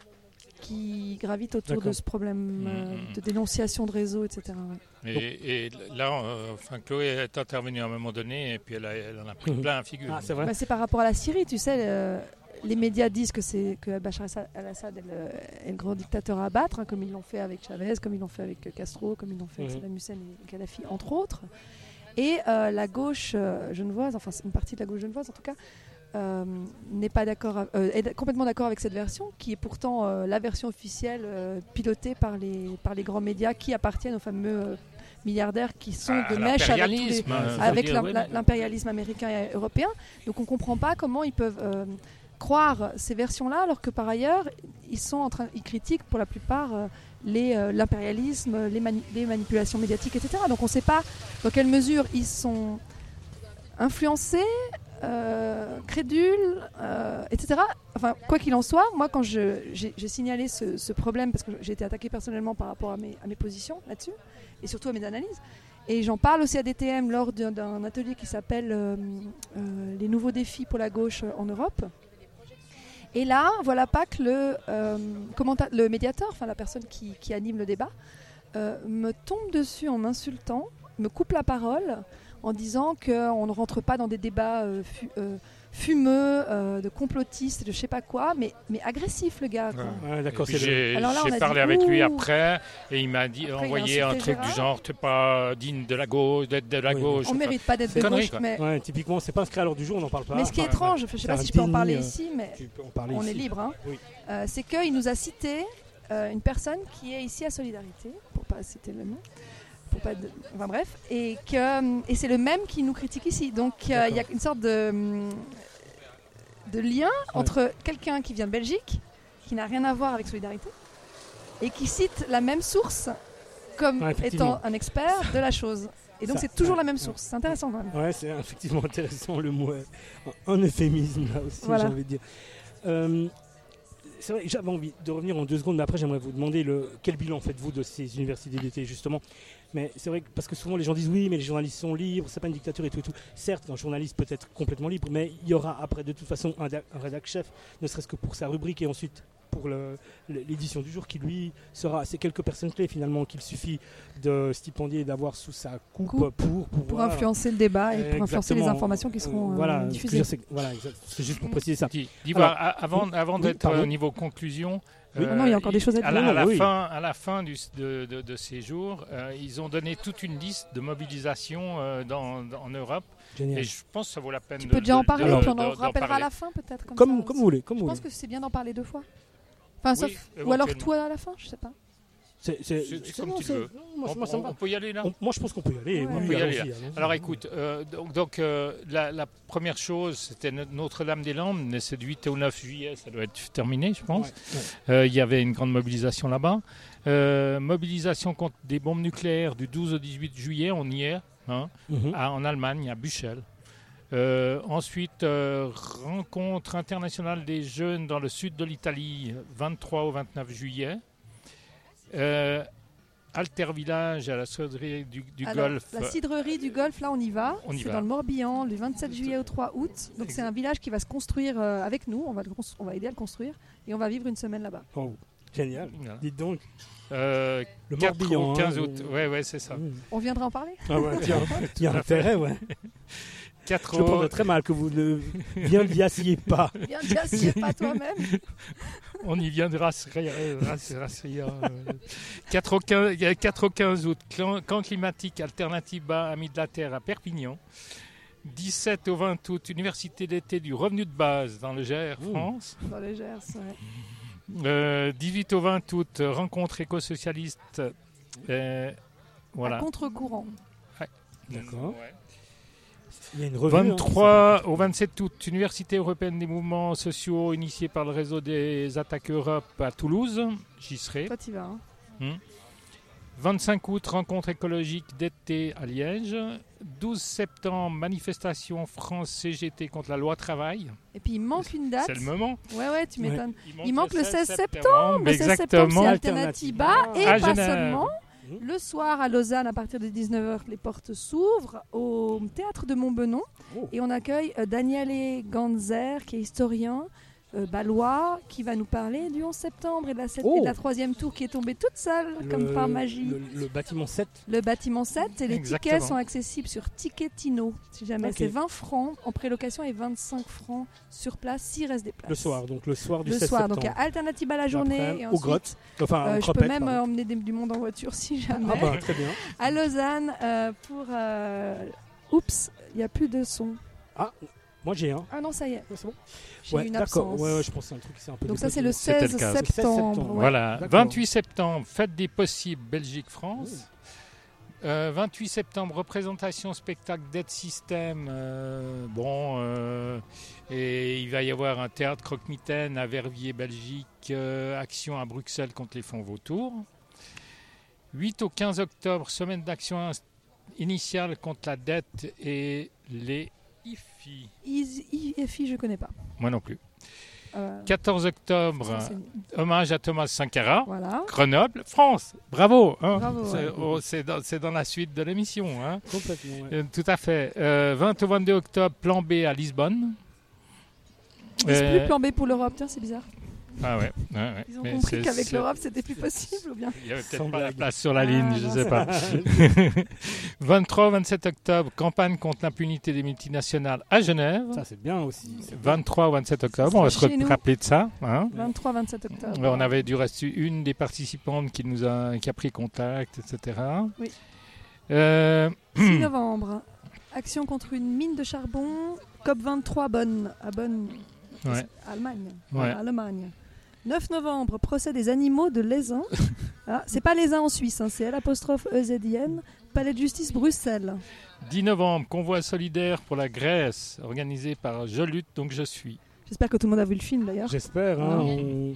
qui gravite autour D'accord. de ce problème euh, Mhm. de dénonciation de réseau, et cetera. Et, et là, euh, enfin, Chloé est intervenue à un moment donné et puis elle, a- elle en a pris Mhm. plein la figure. Ah, c'est vrai. Bah, c'est par rapport à la Syrie, tu sais, euh, les médias disent que, c'est, que Bachar el-Assad est le, est le grand dictateur à abattre, hein, comme ils l'ont fait avec Chavez, comme ils l'ont fait avec Castro, comme ils l'ont fait avec Mhm. Saddam Hussein et Kadhafi, entre autres. Et euh, la gauche euh, genevoise, enfin c'est une partie de la gauche genevoise en tout cas, euh, n'est pas d'accord, euh, est complètement d'accord avec cette version, qui est pourtant euh, la version officielle euh, pilotée par les, par les grands médias qui appartiennent aux fameux euh, milliardaires qui sont Ah, de mèche avec, tous les- l'impérialisme, euh, avec faut l'im- dire, la- oui. l'impérialisme américain et européen. Donc on ne comprend pas comment ils peuvent euh, croire ces versions-là, alors que par ailleurs, ils, sont en train, ils critiquent pour la plupart euh, les, euh, l'impérialisme, les, mani- les manipulations médiatiques, et cetera. Donc on ne sait pas dans quelle mesure ils sont influencés, euh, crédules, euh, et cetera. Enfin, quoi qu'il en soit, moi, quand je, j'ai, j'ai signalé ce, ce problème, parce que j'ai été attaquée personnellement par rapport à mes, à mes positions là-dessus, et surtout à mes analyses, et j'en parle aussi à D T M lors d'un, d'un atelier qui s'appelle euh, euh, Les nouveaux défis pour la gauche en Europe. Et là, voilà pas que le, euh, commenta- le médiateur, enfin la personne qui, qui anime le débat, euh, me tombe dessus en m'insultant, me coupe la parole en disant qu'on ne rentre pas dans des débats euh, fu- euh, fumeux, euh, de complotistes, de je sais pas quoi, mais, mais agressif le gars. Quoi. Ouais. Ouais, d'accord, Et puis c'est le- j'ai Alors là, on j'ai a parlé dit, avec lui ouh. après et il m'a dit, Après, il a envoyé un insulté truc du Gérard. genre, t'es pas digne de la gauche, d'être de la Oui. gauche. On ne mérite pas d'être C'est de connerie, gauche, quoi. mais, Ouais, typiquement, c'est pas inscrit à l'ordre du jour, on n'en parle pas. mais ce qui est Enfin, étrange, je ne sais c'est pas un si je peux en déni, parler euh, ici, mais tu peux en parler on ici. est libre, hein. Oui. Euh, c'est qu'il nous a cité euh, une personne qui est ici à Solidarité, pour pas citer le nom, pour pas de- enfin bref, et, que, et c'est le même qui nous critique ici. Donc euh, il y a une sorte de, hum, de lien entre quelqu'un qui vient de Belgique, qui n'a rien à voir avec Solidarité, et qui cite la même source comme Ouais, effectivement. étant un expert de la chose. Et donc Ça, c'est toujours ouais, la même ouais. source. C'est intéressant quand même. Ouais, c'est effectivement intéressant le mot. euh, Un euphémisme là aussi, Voilà. j'ai envie de dire. Euh, c'est vrai, j'avais envie de revenir en deux secondes, mais après j'aimerais vous demander le, quel bilan faites-vous de ces universités d'été justement. Mais c'est vrai que parce que souvent les gens disent oui, mais les journalistes sont libres, c'est pas une dictature et tout et tout. Certes, un journaliste peut être complètement libre, mais il y aura après de toute façon un, da- un rédac chef, ne serait-ce que pour sa rubrique et ensuite pour le- l'édition du jour qui lui sera, c'est quelques personnes clés finalement qu'il suffit de stipendier et d'avoir sous sa coupe, Coupe. pour Pour pouvoir influencer le débat et pour influencer les Exactement. informations qui seront Euh, euh, voilà, diffusées. c'est, voilà, exact. C'est juste pour préciser ça. Dis, dis voir, Alors, a- avant, avant oui, d'être pardon. au niveau conclusion, Oui. Ah non, il y a encore des choses à à dire. la, à la Oui. fin, à la fin du- de, de- de ces jours, euh, ils ont donné toute une liste de mobilisations euh, dans, dans- en Europe. Génial. Et je pense que ça vaut la peine Tu de peux déjà en de- parler, de- puis on de- en d'en rappellera à parler. la fin peut-être. Comme, Comme, ça. comme vous voulez, comme Je vous pense voulez. que c'est bien d'en parler deux fois. Enfin, sauf, Oui, ou alors éventuellement. toi à la fin, je sais pas. C'est, c'est, C'est- c'est c'est comme bon, tu c'est- veux. non, moi, On, moi, ça me on- va. on peut y aller là. On- moi, je pense qu'on peut y aller. Ouais. Oui, On peut y aller, allons-y, là. allons-y. Alors écoute, euh, donc, donc, euh, la, la première chose, c'était No- Notre-Dame-des-Landes, mais c'est du huit au neuf juillet, ça doit être terminé, je pense. Ouais, ouais. Euh, Il y avait une grande mobilisation là-bas. Euh, mobilisation contre des bombes nucléaires du douze au dix-huit juillet, on y est, hein, Mhm. à- en Allemagne, à Büchel. Euh, ensuite, euh, rencontre internationale des jeunes dans le sud de l'Italie, vingt-trois au vingt-neuf juillet. Euh, Alter Village à la cidrerie du, du Alors, Golfe. La cidrerie du Golfe, là on y va. On y C'est va. dans le Morbihan, du vingt-sept juillet au trois août. Donc c'est un village qui va se construire euh, avec nous. On va, le constru- on va aider à le construire et on va vivre une semaine là-bas. Oh, génial. Voilà. Dites donc, Euh, le quatre Morbihan. au quinze hein, août. euh, Ouais, ouais, c'est ça. mmh. On viendra en parler. Ah ouais, tiens, il y a intérêt, ouais. quatre Je au- prendrais très mal que vous ne bien y assiez pas. Viens te assieds pas toi-même. On y viendra. quatre au quinze, quatre au quinze août, clan- camp climatique alternative bas Amis de la Terre à Perpignan. dix-sept au vingt août, université d'été du revenu de base dans le Gers, Mmh. France. Dans les Gers, ouais. Euh, dix-huit au vingt août, rencontre éco-socialiste. euh, voilà. À contre-courant. D'accord. Ouais. Il y a une revue. hein, vingt-trois au vingt-sept août, Université européenne des mouvements sociaux initiée par le réseau des attaques Europe à Toulouse. J'y serai. Toi, tu vas. Hein. vingt-cinq août, rencontre écologique d'été à Liège. douze septembre, manifestation France C G T contre la loi travail. Et puis il manque une date. C'est le moment. Ouais, ouais, tu Ouais. m'étonnes. Il manque le seize septembre. septembre. Le seize septembre, c'est Exactement. Alternativa. Et À pas Genève. seulement. Mhm. Le soir à Lausanne, à partir de dix-neuf heures, les portes s'ouvrent au théâtre de Montbenon. Oh. Et on accueille euh, Daniele Ganzer, qui est historien, euh, Ballois, qui va nous parler du onze septembre et de la, sept- Oh. et de la troisième tour qui est tombée toute seule, comme Le- par magie. Le, le bâtiment sept. Le bâtiment sept, et les Exactement. tickets sont accessibles sur Ticketino. Si jamais, Ok. c'est vingt francs en prélocation et vingt-cinq francs sur place s'il reste des places. Le soir, donc le soir du Le seize soir, septembre. donc il y a Alternative à la journée. Après, Et aux ensuite, grottes. Enfin, euh, aux je peux cropettes, même pardon. euh, emmener des- du monde en voiture si jamais. Ah bah, très bien. À Lausanne, euh, pour... euh, Oups, il n'y a plus de son. Moi j'ai un. Ah non, ça y est, Ouais, c'est bon. j'ai Ouais, une d'accord. absence. Ouais, ouais, je pense que c'est un truc qui s'est un peu Donc ça, c'est décodé. le C'était seize le cas. septembre. seize septembre, ouais. Voilà, D'accord. vingt-huit septembre, fête des possibles Belgique-France. Euh, vingt-huit septembre, représentation spectacle Dead System. euh, bon, euh, et il va y avoir un théâtre croque-mitaine à Verviers, Belgique. euh, action à Bruxelles contre les fonds vautours. huit au quinze octobre, semaine d'action in- initiale contre la dette et les I F I. Is- I F I, je connais pas. Moi non plus. Euh, quatorze octobre, ça, c'est- hommage à Thomas Sankara. Voilà. Grenoble, France. Bravo. hein. Bravo, C'est ouais. oh, c'est dans, c'est dans la suite de l'émission. hein. Complètement. ouais. Euh, tout à fait. Euh, vingt au vingt-deux octobre, plan B à Lisbonne. Ils Euh, plus plan B pour l'Europe, tiens, c'est bizarre. Ah ouais. ouais, ouais. Ils ont Mais compris c'est- qu'avec c'est- l'Europe, c'était plus possible ou bien Il n'y avait peut-être Sans pas la blague. place sur la Ah, ligne, je non, ne sais pas. vingt-trois au vingt-sept octobre, campagne contre l'impunité des multinationales à Genève. Ça c'est bien aussi. vingt-trois au vingt-sept octobre, on va se Chez nous. rappeler de ça. hein. vingt-trois vingt-sept octobre. On avait du reste une des participantes qui nous a, qui a pris contact, et cetera. Oui. Euh, six novembre, action contre une mine de charbon, C O P vingt-trois Bonn, à Bonn, ouais. Allemagne. Ouais. En Allemagne. neuf novembre, procès des animaux de Lézin. Ah, c'est pas Lézin en Suisse, hein, c'est L apostrophe E Z I N, palais de justice Bruxelles. dix novembre, convoi solidaire pour la Grèce, organisé par Je lutte donc je suis. J'espère que tout le monde a vu le film d'ailleurs. J'espère. Hein, Ah. on-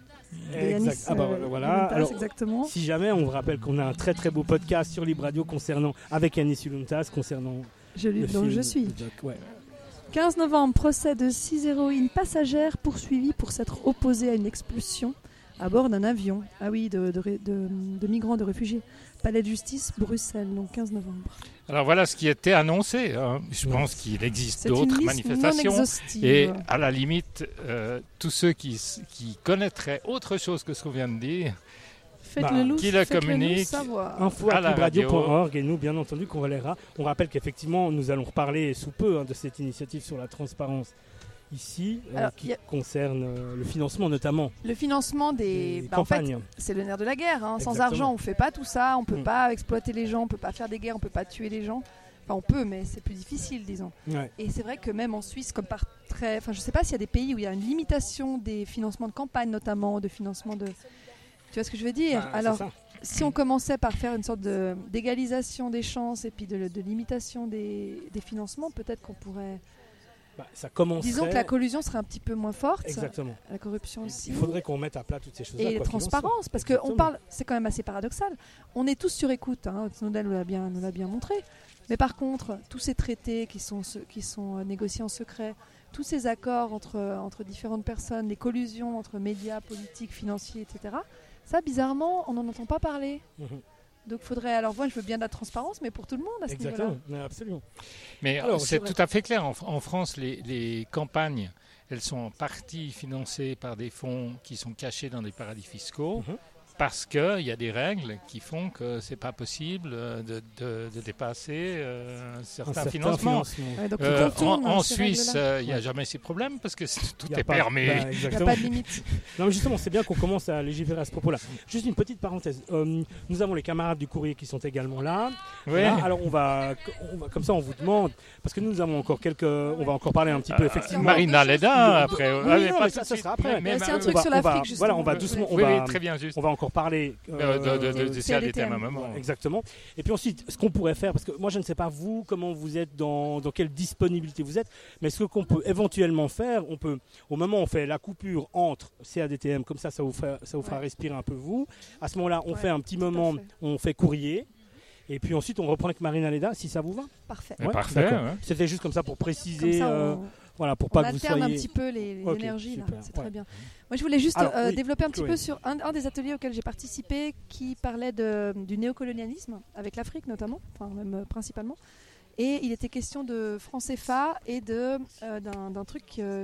De Yanis, Exact. Ah bah euh, voilà. Yuntas, Alors, exactement. si jamais, on vous rappelle qu'on a un très très beau podcast sur Libre Radio concernant avec Yanis Yuntas concernant Je le lutte donc film je suis. de Jack. Ouais. quinze novembre, procès de six héroïnes passagères poursuivies pour s'être opposées à une expulsion à bord d'un avion. Ah oui, de, de, ré- de- de migrants, de réfugiés. Palais de justice, Bruxelles, donc quinze novembre. Alors voilà ce qui était annoncé. hein. Je Ouais. pense qu'il existe C'est une d'autres liste manifestations. non exhaustive. Et à la limite, euh, tous ceux qui, s- qui connaîtraient autre chose que ce qu'on vient de dire, Faites bah, le loup, qui le faites-le nous communique. savoir. info À à la libradio point org et nous bien entendu qu'on relaiera. On rappelle qu'effectivement nous allons reparler sous peu hein, de cette initiative sur la transparence ici euh, Alors, qui y a- concerne euh, le financement notamment Le financement des, des bah, en fait, campagnes. c'est le nerf de la guerre. hein. Sans Exactement. argent, on fait pas tout ça. On peut Mm. pas exploiter les gens, on peut pas faire des guerres, on peut pas tuer les gens. Enfin, on peut, mais c'est plus difficile, disons. Ouais. Et c'est vrai que même en Suisse, comme par très, enfin, je sais pas s'il y a des pays où il y a une limitation des financements de campagne, notamment de financement de. Tu vois ce que je veux dire Bah, c'est Alors, ça. si on commençait par faire une sorte de d'égalisation des chances et puis de, de limitation des, des financements, peut-être qu'on pourrait. Bah, ça commencerait. Disons que la collusion serait un petit peu moins forte, Exactement. la corruption aussi. Il faudrait qu'on mette à plat toutes ces choses-là. Et quoi qu'il en soit. transparence, parce qu'on Exactement. parle, c'est quand même assez paradoxal. On est tous sur écoute, hein, Snowden nous l'a bien, nous l'a bien montré. Mais par contre, tous ces traités qui sont, se- qui sont euh, négociés en secret, tous ces accords entre, entre différentes personnes, les collusions entre médias, politiques, financiers, et cetera, ça, bizarrement, on n'en entend pas parler. Mhm. Donc, faudrait. Alors, moi, je veux bien de la transparence, mais pour tout le monde à ce niveau-là. Exactement. Ouais, absolument. mais Alors, c'est c'est vrai. tout à fait clair. En, en France, les, les campagnes, elles sont en partie financées par des fonds qui sont cachés dans des paradis fiscaux. Mhm. Parce qu'il y a des règles qui font que c'est pas possible euh, de, de- de dépasser euh, Un certains certain financements. financement. Ouais, donc, ils Euh, en contournent, en ces Suisse, règles-là. euh, il n'y a Ouais. jamais ces problèmes parce que c'est- tout Y a est pas- permis. bah, Il n'y a exactement. pas de limite. Non, mais justement, c'est bien qu'on commence à légiférer à ce propos-là. Juste une petite parenthèse. Euh, nous avons les camarades du courrier qui sont également là. Oui. Là, alors, on va, on va, comme ça, on vous demande, parce que nous avons encore quelques, on va encore parler un petit peu Euh, effectivement. Marina Leda, après. Oui, Allez, non, pas mais tout ça, de ça suite. sera après. Mais- C'est mais- un on truc va- sur on va- l'Afrique, Voilà, on va justement. doucement, on Oui, va, oui, très bien, juste. on va encore parler Euh, de, de, de, de c'est C A D T à L T un M. moment. exactement. Et puis ensuite, ce qu'on pourrait faire, parce que moi je ne sais pas vous comment vous êtes dans, dans quelle disponibilité vous êtes, mais ce qu'on peut éventuellement faire, on peut, au moment où on fait la coupure entre C A D T M, comme ça, ça vous fera, ça vous fera Ouais. respirer un peu vous. À ce moment-là, on Ouais, fait un petit tout à moment, fait. on fait courrier. Et puis ensuite, on reprend avec Marina Leda, si ça vous va. Parfait. Ouais, parfait, d'accord. ouais. C'était juste comme ça pour Comme préciser, ça, euh, on, voilà, pour on pas que vous alterne soyez. un petit peu les, les Ok, énergies. là. super, C'est ouais. très bien. Moi, je voulais juste Alors, euh, oui, développer un petit Chloé. peu sur un, un des ateliers auxquels j'ai participé qui parlait de, du néocolonialisme, avec l'Afrique notamment, enfin même euh, principalement. Et il était question de franc C F A et de, euh, d'un, d'un truc euh,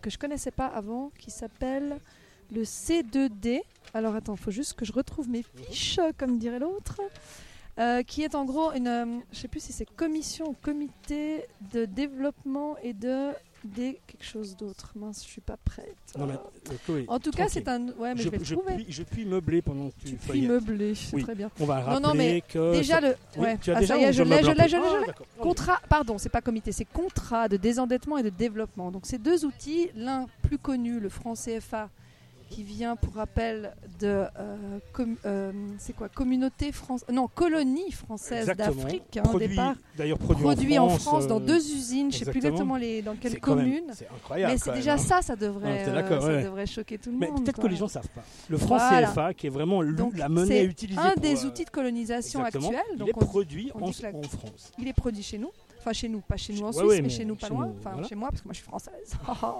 que je connaissais pas avant, qui s'appelle le C deux D. Alors attends, il faut juste que je retrouve mes fiches, comme dirait l'autre. Euh, qui est en gros une, euh, je sais plus si c'est commission ou comité de développement et de des quelque chose d'autre. Mince, je suis pas prête. Non, mais, euh, Chloé, en tout cas, tranquille. c'est un. Ouais, mais je, je, vais le je trouver. puis, je puis meubler pendant que tu, Tu feuillettes. puis meubler, c'est Oui. très bien. On va Non, rappeler non, mais que déjà ça- le. Oui, Ouais. tu as Ah, déjà ça y est, ou je l'ai, meuble je un l'ai, peu je l'ai, je Ah, l'ai. d'accord. Contrat, pardon, c'est pas comité, c'est contrat de désendettement et de développement. Donc ces deux outils, l'un plus connu, le franc C F A, qui vient pour rappel de euh, com- euh, c'est quoi communauté française non colonie française Exactement. d'Afrique hein, Produit- au départ D'ailleurs, produit, produit en France, euh, dans deux usines, je sais plus exactement. exactement les, dans quelle c'est quand même- commune. C'est incroyable. Mais c'est quand déjà même, hein. ça, ça devrait, Ah, t'es euh, d'accord, ça ouais. devrait choquer tout le Mais monde. peut-être que quoi. les gens ne savent pas. Le franc Voilà. C F A, qui est vraiment le- Donc, la monnaie c'est utilisée un pour, des euh, outils de colonisation exactement, actuelle. il Donc est on- produit on en, dit que la- en France. il est produit chez nous. Enfin, chez nous, pas chez nous en Ouais, Suisse, ouais, mais mais chez nous pas chez loin. nous, Enfin, voilà. chez moi, parce que moi je suis française.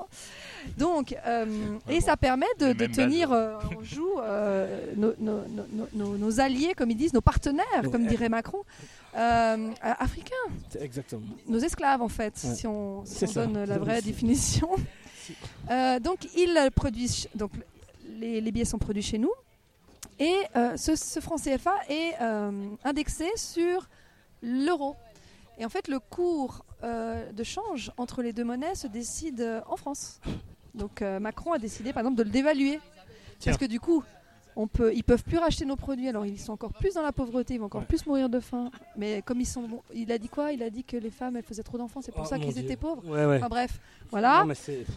Donc, euh, et bon. ça permet de, Les de mêmes tenir euh, en joue euh, nos, nos- nos- nos- nos alliés, comme ils disent, nos partenaires, Ouais. comme dirait Macron, euh, africains, C'est exactement. nos esclaves en fait, Ouais. si on, si C'est on ça. donne la vraie Si. définition. Euh, donc, ils produisent, donc les, les billets sont produits chez nous, et euh, ce, ce franc C F A est euh, indexé sur l'euro. Et en fait, le cours euh, de change entre les deux monnaies se décide euh, en France. Donc euh, Macron a décidé, par exemple, de le dévaluer. Tiens. Parce que du coup, on peut, ils peuvent plus racheter nos produits. Alors ils sont encore plus dans la pauvreté, ils vont encore Ouais. plus mourir de faim. Mais comme ils sont, bon, il a dit quoi Il a dit que les femmes, elles faisaient trop d'enfants. C'est pour Oh, ça mon qu'ils Dieu. étaient pauvres. Ouais, ouais. Enfin bref, voilà. Non, mais c'est.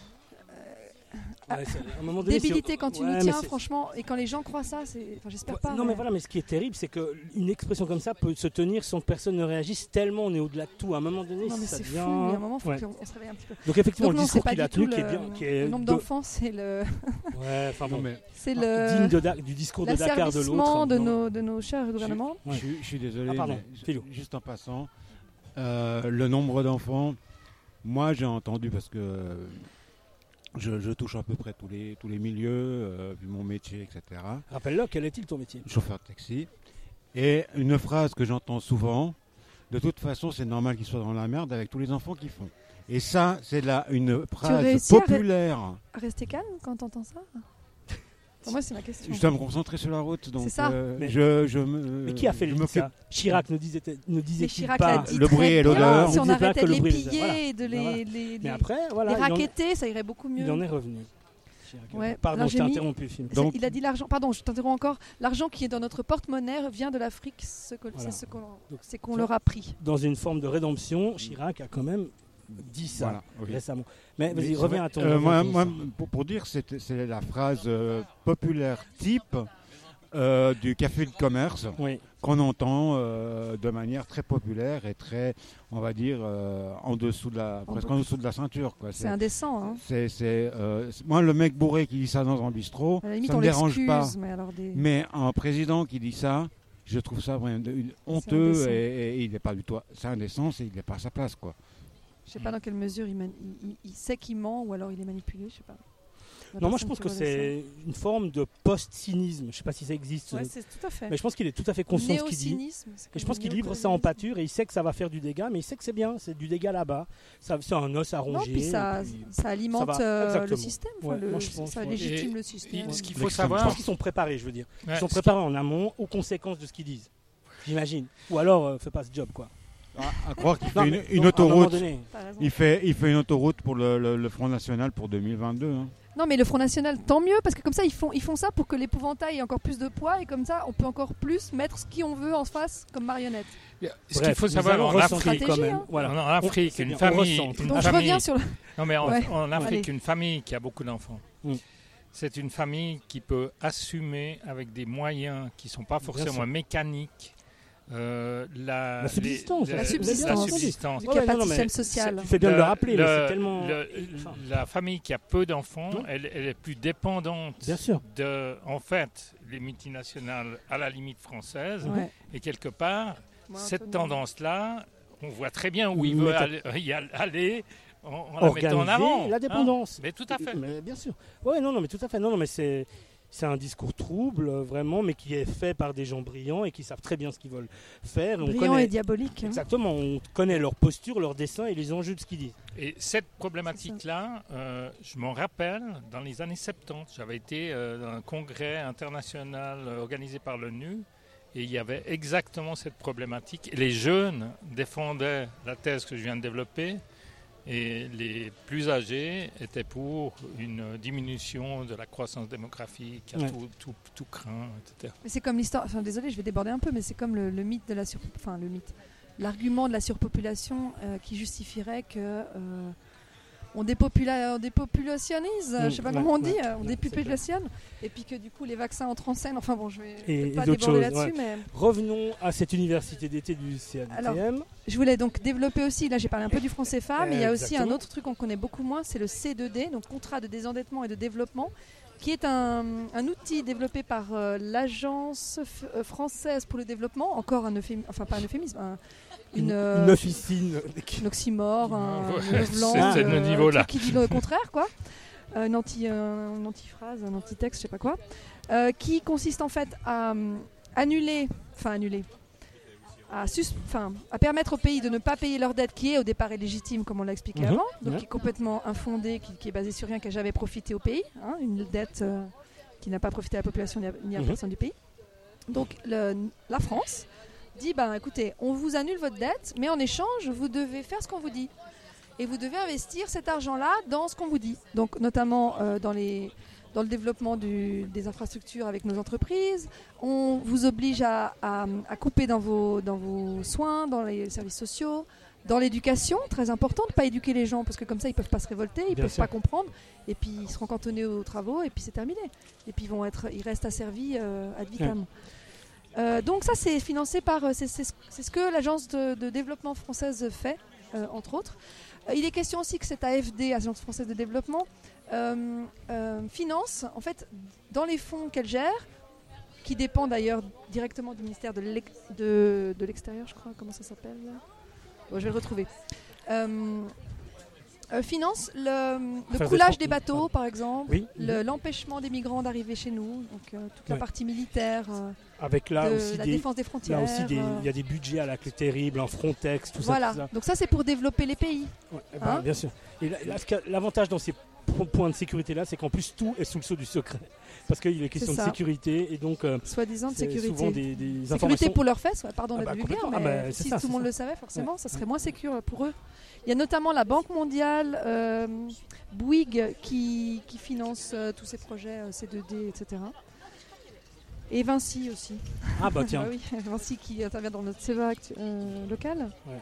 Ouais, c'est- à un moment donné, Débilité c'est- quand tu ouais, nous mais tiens, c'est- franchement. Et quand les gens croient ça, c'est. Enfin, j'espère Ouais, pas. non mais voilà, mais ce qui est terrible, c'est qu'une expression comme ça peut se tenir sans que personne ne réagisse, tellement on est au-delà de tout. À un moment donné, Non mais ça c'est devient... fou. Il y a un moment, il faut Ouais. qu'on on se réveille un petit peu. Donc effectivement, Donc le non, discours c'est pas qu'il a du tout tenu, qui est le, bien, qui est le nombre de- d'enfants, c'est le, Ouais, enfin Non, bon, mais c'est digne le de Da- du discours de Dakar de l'asservissement l'autre. de Non. nos de nos chers gouvernements. Ouais. je, suis- je suis désolé, Ah, pardon, mais ju- Philou. juste en passant, euh, le nombre d'enfants, moi j'ai entendu parce que je, je touche à peu près tous les, tous les milieux, euh, vu mon métier, et cetera. Rappelle-le, quel est-il ton métier? Chauffeur de taxi. Et une phrase que j'entends souvent, de toute façon c'est normal qu'ils soient dans la merde avec tous les enfants qu'ils font. Et ça, c'est là une phrase réussis à ré- populaire. Restez calme quand t'entends ça. Pour moi, c'est ma question. Je dois me concentrer sur la route, donc C'est ça. euh, Mais- je, je me. Mais qui a fait je le m'occupe- ça Chirac ne disait, ne disait Mais Chirac l'a pas dit le très bruit et bien. l'odeur. Si On on disait pas arrêtait que de le les bruit et l'odeur. piller Voilà. et de les, Voilà. les, les, Mais après, voilà, les il en- racketter, ça irait beaucoup mieux. il en est revenu. Chirac. Ouais, Pardon, là, je j'ai t'ai mis- interrompu, Phil. C'est- Donc- il a dit l'argent. Pardon, je t'interromps encore. L'argent qui est dans notre porte-monnaie vient de l'Afrique. Ce que- Voilà. C'est ce qu'on Donc, c'est qu'on ça- leur a pris. Dans une forme de rédemption, Chirac a quand même dit ça Voilà, oui. récemment. Mais Mais vas-y, c'est reviens vrai, à ton. euh, reviens moi, à ton moi, histoire. pour, pour dire, c'est c'est la phrase euh, populaire type euh, du café de commerce Oui. qu'on entend euh, de manière très populaire et très, on va dire, euh, en dessous de la, En presque dessous. en dessous de la ceinture. quoi. C'est indécent. Hein. c'est- c'est, euh, c'est- moi, le mec bourré qui dit ça dans un bistrot, À la limite, ça on me dérange pas. l'excuse, mais alors des. Mais un président qui dit ça, je trouve ça vraiment de- une- honteux indécent. et, et il n'est pas du tout. C'est indécent, c'est- il n'est pas à sa place, quoi. Je sais pas dans quelle mesure il, mani- il- il- il sait qu'il ment ou alors il est manipulé. Je sais pas. La Non, moi je personne pense qui que relève c'est une forme de post-cynisme. Je sais pas si ça existe. ça. Ouais, c'est tout à fait. Mais je pense qu'il est tout à fait conscient de ce qu'il dit. Néo-cynisme, c'est Et comme je pense le qu'il livre ça en néocolonialisme. pâture et il sait que ça va faire du dégât, mais il sait que c'est bien, c'est du dégât là-bas. Ça, c'est un os à ronger. Non, puis ça, et puis- ça alimente va, euh, le exactement. système. enfin, Ouais, le- moi, je pense, ça ouais. légitime Et- le système. et ce qu'il Ouais. faut Je savoir, pense qu'ils sont préparés, je veux dire. Ils Ouais, sont ce préparés en amont aux conséquences de ce qu'ils disent. J'imagine. Ou alors, euh, fais pas ce job, quoi. À, à croire qu'il fait Non, une, mais une bon, à un moment autoroute. donné, T'as raison. Il fait, il fait une autoroute pour le, le- le Front National pour deux mille vingt-deux. hein. Non, mais le Front National, tant mieux, parce que comme ça, ils font, ils font ça pour que l'épouvantail ait encore plus de poids, et comme ça, on peut encore plus mettre ce qui on veut en face comme marionnette. ce qu'il bref, faut nous savoir allons en ressentir Afrique, quand Stratégie, même. hein. Voilà. en Afrique, C'est une bien, on famille, ressent. une Donc je famille- reviens sur le. Non, mais en, Ouais. en Afrique, Allez. une famille qui a beaucoup d'enfants, Mm. c'est une famille qui peut assumer avec des moyens qui ne sont pas forcément sûr. mécaniques euh, la, La subsistance, les- la la subsistance. subsistance. Vu qu'il n'y a Ouais, pas non, de non, système mais social. Tu fais bien de le rappeler, mais le- c'est tellement. le- Enfin, la famille qui a peu d'enfants, Mm. elle, elle est plus dépendante Bien sûr. de, en fait, les multinationales à la limite française. Ouais. Et quelque part, Moi, un cette peu de- tendance-là, on voit très bien où il Mais veut t'as- aller, y aller en, en la mettant en Organiser avant. la hein. dépendance. Mais tout à fait. Mais bien sûr. Ouais, non, non, mais tout à fait. Non, non, mais c'est. c'est un discours trouble, euh, vraiment, mais qui est fait par des gens brillants et qui savent très bien ce qu'ils veulent faire. Brillant on connaît, et diabolique. Hein. Exactement, on connaît leur posture, leur dessin et les enjeux de ce qu'ils disent. Et cette problématique-là, euh, je m'en rappelle, dans les années soixante-dix, j'avais été euh, dans un congrès international euh, organisé par l'ONU et il y avait exactement cette problématique. Et les jeunes défendaient la thèse que je viens de développer. Et les plus âgés étaient pour une diminution de la croissance démographique, à ouais. tout, tout, tout craint, et cetera. Mais c'est comme l'histoire. Enfin, désolé, je vais déborder un peu, mais c'est comme le, le mythe de la sur. Enfin, le mythe. L'argument de la surpopulation euh, qui justifierait que euh, on, dépopula... on dépopulationnise, mmh, je sais pas ouais, comment on dit, ouais, on ouais, dépopulationne, et puis que du coup les vaccins entrent en scène. Enfin bon, je vais et, pas et déborder choses, là-dessus, ouais. mais revenons à cette université d'été du C A D T M. Alors, je voulais donc développer aussi, là j'ai parlé un peu du franc C F A, mais il y a aussi exactement. un autre truc qu'on connaît beaucoup moins, c'est le C deux D, donc contrat de désendettement et de développement, qui est un, un outil développé par euh, l'Agence f- euh, française pour le développement, encore un euphémisme, enfin pas un euphémisme, un, une, euh, une officine, un oxymore, un ouais, blanc, c'est, c'est euh, le niveau-là. un truc qui dit le contraire, quoi. Euh, une, anti, euh, une antiphrase, un antitexte, je sais pas quoi, euh, qui consiste en fait à euh, annuler, enfin annuler, à, sus- à permettre aux pays de ne pas payer leur dette qui est au départ illégitime, comme on l'a expliqué mmh, avant, donc ouais. qui est complètement infondée, qui, qui est basée sur rien, qui n'a jamais profité au pays, hein, une dette euh, qui n'a pas profité à la population ni à, ni à mmh. personne du pays. Donc le, la France dit, ben, écoutez, on vous annule votre dette, mais en échange, vous devez faire ce qu'on vous dit. Et vous devez investir cet argent-là dans ce qu'on vous dit. Donc notamment euh, dans, les, dans le développement du, des infrastructures avec nos entreprises. On vous oblige à, à, à couper dans vos, dans vos soins, dans les services sociaux, dans l'éducation, très important de ne pas éduquer les gens, parce que comme ça, ils ne peuvent pas se révolter, ils ne peuvent sûr. pas comprendre, et puis ils seront cantonnés aux travaux, et puis c'est terminé. Et puis ils, vont être, ils restent asservis euh, ad vitam. Ouais. Euh, donc ça, c'est financé par... C'est, c'est, c'est ce que l'Agence de, de développement française fait, euh, entre autres. Euh, il est question aussi que cette A F D, Agence française de développement, euh, euh, finance, en fait, dans les fonds qu'elle gère, qui dépendent d'ailleurs directement du ministère de, l'ex- de, de l'extérieur, je crois, comment ça s'appelle bon, je vais le retrouver. Euh, euh, finance le, le coulage des, des bateaux, ouais. par exemple, oui. le, l'empêchement des migrants d'arriver chez nous, donc euh, toute ouais. la partie militaire, euh, avec là de aussi la des, défense des frontières. Là aussi, il euh... y a des budgets à la clé terrible, en Frontex, tout voilà. ça. Voilà, donc ça c'est pour développer les pays. Ouais, bah, hein bien sûr. Et là, là, l'avantage dans ces points de sécurité-là, c'est qu'en plus tout est sous le sceau du secret. Parce qu'il est question de sécurité et donc euh, soi-disant de sécurité. Souvent des, des sécurité informations... pour leurs fesses, ouais, pardon ah bah, d'être vulgaire, mais ah bah, si ça, tout le monde ça. le savait, forcément, ouais. ça serait moins sécure pour eux. Il y a notamment la Banque mondiale, euh, Bouygues, qui, qui finance euh, tous ces projets euh, C deux D, et cetera. Et Vinci aussi. Ah bah tiens. ah oui, Vinci qui intervient dans notre C E V A euh, local. Ouais.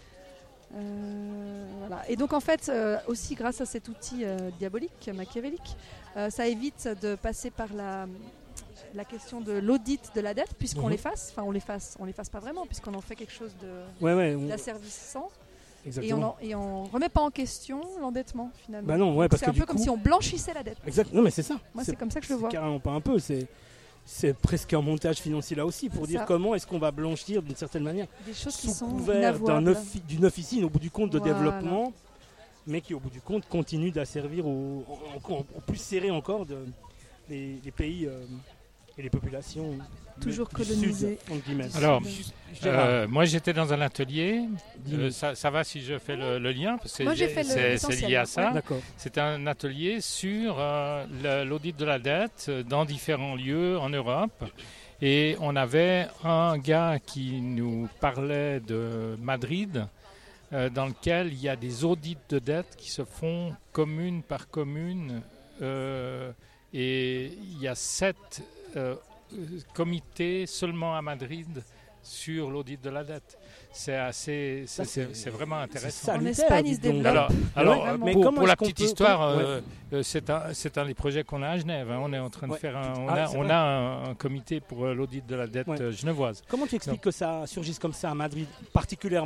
Euh, voilà. Et donc en fait, euh, aussi grâce à cet outil euh, diabolique, machiavélique, euh, ça évite de passer par la, la question de l'audit de la dette, puisqu'on mmh. l'efface. Enfin, on l'efface, on l'efface pas vraiment, puisqu'on en fait quelque chose de, ouais, ouais, on... d'asservissant. Exactement. Et on ne remet pas en question l'endettement finalement. Bah non, ouais, parce c'est que un du peu coup... comme si on blanchissait la dette. Exact. Non mais c'est ça. Moi c'est, c'est comme ça que je le vois. Carrément pas un peu, c'est... C'est presque un montage financier là aussi pour c'est dire ça. Comment est-ce qu'on va blanchir d'une certaine manière des choses sous qui sont couvert d'un offi- d'une officine au bout du compte de voilà. développement, mais qui au bout du compte continue d'asservir au, en, en, en plus serré encore de, les, les pays euh, et les populations toujours du colonisées. Sud, alors, euh, moi j'étais dans un atelier, euh, ça, ça va si je fais le, le lien, parce que moi, c'est, fait c'est, c'est lié à ça. Ouais. C'est un atelier sur euh, le, l'audit de la dette dans différents lieux en Europe. Et on avait un gars qui nous parlait de Madrid, euh, dans lequel il y a des audits de dette qui se font commune par commune. Euh, et il y a sept euh, comités seulement à Madrid sur l'audit de la dette. C'est assez, c'est, c'est, c'est vraiment intéressant. En Espagne, ils se développent. Alors, alors ouais, mais pour, pour la petite peut, histoire, comment, euh, ouais. c'est, un, c'est un des projets qu'on a à Genève. Hein. On est en train de ouais. faire un, on ah, a, on a un, un comité pour l'audit de la dette ouais. genevoise. Comment tu expliques Donc, que ça surgisse comme ça à Madrid, particulièrement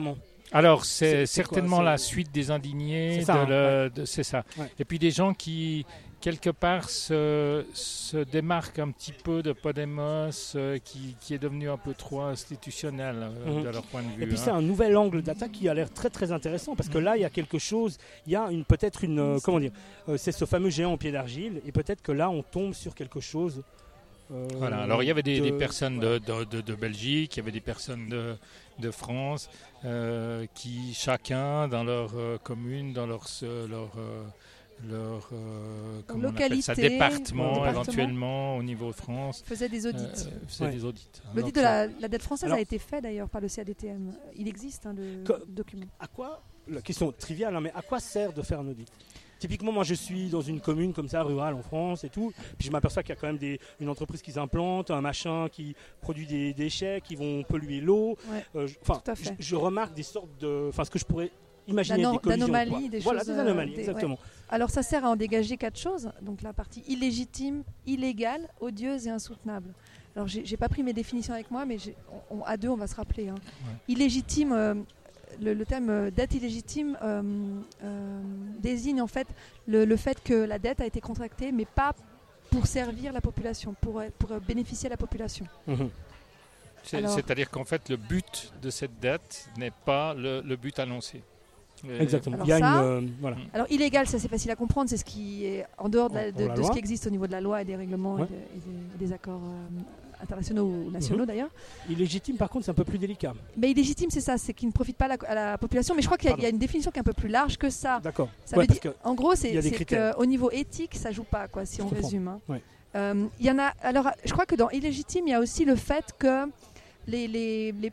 Alors, c'est, C'est- c'est certainement quoi, c'est- la suite des indignés. C'est ça, de le- de- c'est ça. Ouais. Et puis des gens qui, quelque part, se, se démarquent un petit peu de Podemos, euh, qui, qui est devenu un peu trop institutionnel euh, Mhm. de leur point de vue. Et puis hein. c'est un nouvel angle d'attaque qui a l'air très très intéressant parce que là il y a quelque chose, il y a une, peut-être une, euh, comment dire, euh, c'est ce fameux géant en pied d'argile et peut-être que là on tombe sur quelque chose. euh, Voilà. Alors il y avait des, de- des personnes voilà. de, de, de, de Belgique, il y avait des personnes de, de France, euh, qui chacun dans leur euh, commune, dans leur, se- leur, euh, leur euh, comment on appelle ça, localité, département, département. éventuellement au niveau de France, faisait des audits. euh, faisaient Ouais. des audits. L'audit Alors, de la, la dette française Alors- a été fait d'ailleurs par le C A D T M. Il existe hein, le Que- document. À quoi, la question triviale, hein, mais à quoi sert de faire un audit? Typiquement, moi je suis dans une commune comme ça, rurale en France et tout, puis je m'aperçois qu'il y a quand même des, une entreprise qui s'implante, un machin qui produit des déchets, qui vont polluer l'eau. Ouais. Euh, je- Enfin, Tout à fait. je, je remarque des sortes de. Enfin, ce que je pourrais imaginer D'ano- des collisions. d'anomalies, quoi. des Voilà, choses, des euh, anomalies, des- exactement. Alors ça sert à en dégager quatre choses. Donc la partie illégitime, illégale, odieuse et insoutenable. Alors j'ai j'ai pas pris mes définitions avec moi, mais j'ai- on- on- à deux on va se rappeler. hein. Illégitime, euh, le, le terme euh, dette illégitime euh, euh, désigne en fait le, le fait que la dette a été contractée, mais pas pour servir la population, pour, pour euh, bénéficier à la population. Mhm. c'est- Alors- C'est-à-dire qu'en fait, le but de cette dette n'est pas le, le but annoncé. Euh, Exactement. Alors Il y a ça- une. euh, voilà. Alors illégal, ça c'est facile à comprendre, c'est ce qui est en dehors de, la- En- de- en la de loi. ce qui existe au niveau de la loi et des règlements et, Ouais. de- et des, et des accords euh, internationaux ou nationaux Mhm. d'ailleurs. Illégitime, par contre, c'est un peu plus délicat. Mais illégitime, c'est ça, c'est qu'il ne profite pas à la, à la population. Mais je crois qu'il y, a- Pardon. il y a une définition qui est un peu plus large que ça. D'accord. Ça Ouais, veut parce dire, que en gros, il c'est y a des c'est critères. qu'au niveau éthique, ça joue pas, quoi, si Je on comprends. résume. hein. Ouais. Euh, Il y en a. Alors, je crois que dans illégitime, il y a aussi le fait que les les les,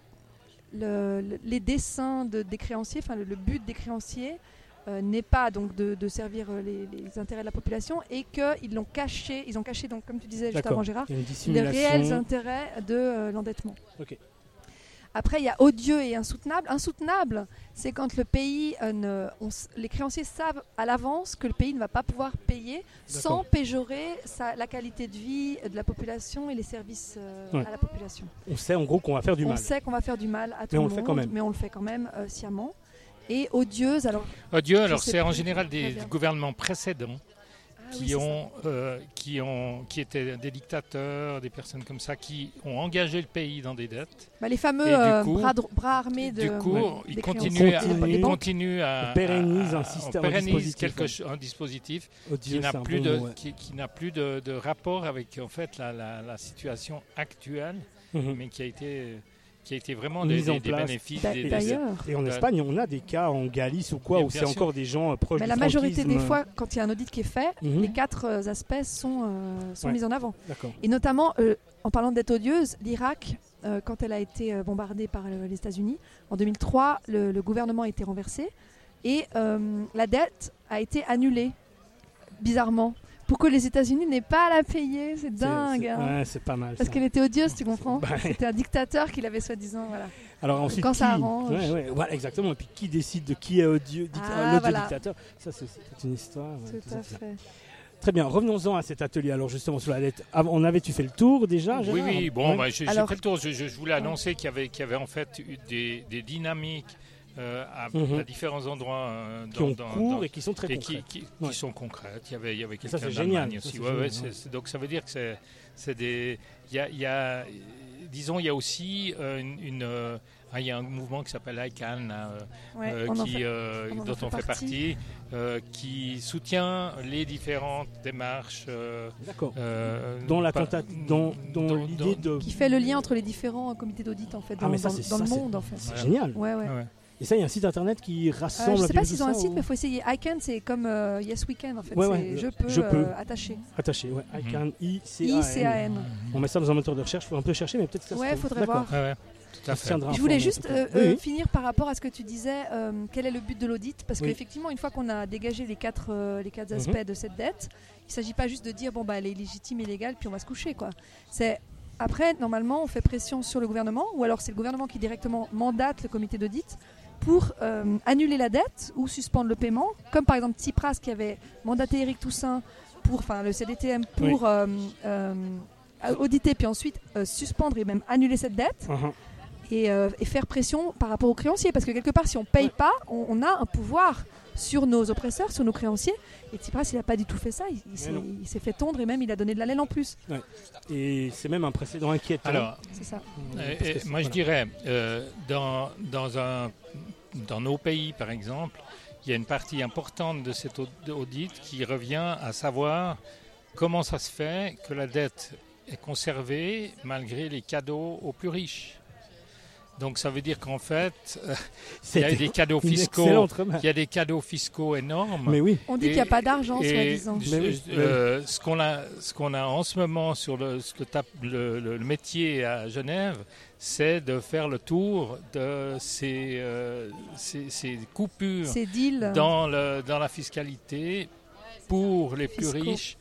le- le- les desseins de, des créanciers, enfin le, le but des créanciers, euh, n'est pas donc de, de servir euh, les, les intérêts de la population et qu'ils l'ont caché. Ils ont caché, donc comme tu disais juste D'accord. avant Gérard, Il y a une les dissimulation. réels intérêts de euh, l'endettement. Ok. Après, il y a odieux et insoutenable. Insoutenable, c'est quand le pays, euh, ne- on s- les créanciers savent à l'avance que le pays ne va pas pouvoir payer sans D'accord. péjorer sa- la qualité de vie de la population et les services euh, Ouais. à la population. On sait en gros qu'on va faire du on mal. sait qu'on va faire du mal à tout Mais on le le monde, fait quand même. mais on le fait quand même euh, sciemment. Et odieuse, alors Odieux, Je alors sais c'est en plus. général Très des bien. gouvernements précédents ah oui, qui, c'est ça. ont, euh, qui, ont, qui étaient des dictateurs, des personnes comme ça, qui ont engagé le pays dans des dettes. Bah, les fameux Et du euh, coup- bras, dro- bras armés de du coup, des ils créanciers. continuent, à, Continue. ils Des banques. continuent à... On pérennise à- un on système, un pérennise dispositif, quelque ouais. cho- un dispositif Odieux, qui n'a c'est un plus, bon de, mot, ouais. qui, qui n'a plus de, de rapport avec en fait, la, la, la situation actuelle, Mhm. mais qui a été, qui a été vraiment Mise des, en des- des place. bénéfices. D'a- des- des- D'ailleurs, Et en Ouais. Espagne, on a des cas en Galice ou quoi, Bien- où c'est bien sûr. encore des gens euh, proches mais du la majorité des franquisme. fois, quand il y a un audit qui est fait, Mhm. les quatre euh, aspects sont, euh, sont Ouais. mis en avant. D'accord. Et notamment, euh, en parlant de dette odieuse, l'Irak, euh, quand elle a été euh, bombardée par euh, les États-Unis, en deux mille trois, le, le gouvernement a été renversé et euh, la dette a été annulée, bizarrement, pour que les États-Unis n'aient pas à la payer. C'est C'est- dingue. c'est- hein. Ouais, c'est pas mal. Parce ça. qu'elle était odieuse, tu comprends. Bah, C'était un dictateur qui l'avait soi-disant. Voilà. Alors ensuite, Quand qui... ça arrange. Ouais, ouais, voilà, exactement. Et puis qui décide de qui est odieux, dict- Ah, euh, l'odieux voilà. dictateur. Ça, c'est c'est une histoire. ouais, Tout tout à ça. fait. Très bien. Revenons-en à cet atelier. Alors justement sur la dette. Avant, on avait, tu fait le tour déjà. Oui, Gérard oui, bon, Ouais. bah, j'ai j'ai Alors- fait le tour. Je, je- je voulais annoncer qu'il y avait, qu'il y avait en fait eu des, des dynamiques euh, à, Mhm. à différents endroits euh, qui dans, ont dans- cours dans- et qui sont très et qui, concrets. qui- qui Ouais. sont concrètes. Il y avait, il y avait ça, quelqu'un c'est d'Allemagne génial. Ça, aussi. c'est Ouais, ouais, génial, c'est- c'est- donc ça veut dire que c'est, c'est des. Il y a, il y a- disons, il y a aussi euh, une. une, euh, ah, il y a un mouvement qui s'appelle I C A N, là, euh, Ouais, euh, on en qui, fait- euh, on en dont fait on fait partie. partie, euh, qui soutient les différentes démarches. euh, D'accord. euh, Dans la pas- tentative, dans, dans dans- l'idée de. Qui fait le lien entre les différents comités d'audit en fait, Ah, dans, mais ça, dans- c'est- dans ça, le c'est- monde en fait. C'est Ouais. génial. Ouais, ouais. Ah ouais. Et ça, il y a un site internet qui Euh, rassemble. je un sais petit pas peu s'ils tout ont un ça, site, ou- mais il faut essayer. I can, c'est comme euh, Yes Weekend en fait. Ouais, c'est ouais, je peux, je peux. euh, attaché. Attaché, ouais. I Mhm. can, I C I C A A N. N. On met ça dans un moteur de recherche. Il faut un peu chercher, mais peut-être que ça se Ouais, trouve. faudrait D'accord. voir. Ouais, ouais, tout à On se fait. tiendra Je voulais informé, juste en tout euh, cas. euh, Oui, oui. finir par rapport à ce que tu disais, euh, quel est le but de l'audit. Parce Oui. qu'effectivement, une fois qu'on a dégagé les quatre, euh, les quatre Mhm. aspects de cette dette, il ne s'agit pas juste de dire bon, bah, elle est légitime et légale, puis on va se coucher. Quoi. C'est, après, normalement, on fait pression sur le gouvernement, ou alors c'est le gouvernement qui directement mandate le comité d'audit pour euh, annuler la dette ou suspendre le paiement, comme par exemple Tsipras qui avait mandaté Éric Toussaint pour, enfin le C D T M pour Oui. euh, euh, auditer puis ensuite euh, suspendre et même annuler cette dette. Uh-huh. et, euh, et faire pression par rapport aux créanciers. Parce que quelque part, si on ne paye ouais. pas, on, on a un pouvoir sur nos oppresseurs, sur nos créanciers. Et Tsipras, il n'a pas du tout fait ça. Il, il, s'est, il s'est fait tondre et même il a donné de la laine en plus. Ouais. Et c'est même un précédent inquiétant. Alors, c'est ça. Euh, et, moi, voilà. je dirais, euh, dans, dans, un, dans nos pays, par exemple, il y a une partie importante de cet audit qui revient à savoir comment ça se fait que la dette est conservée malgré les cadeaux aux plus riches. Donc ça veut dire qu'en fait, euh, il y a des cadeaux fiscaux, il y a des cadeaux fiscaux énormes. Mais oui. On dit et, qu'il n'y a pas d'argent, soi-disant. Oui. Euh, ce qu'on a, ce qu'on a en ce moment sur le, ce que tape le, le, le métier à Genève, c'est de faire le tour de ces, euh, ces, ces coupures ces deals. Dans, le, dans la fiscalité pour les plus fiscaux. riches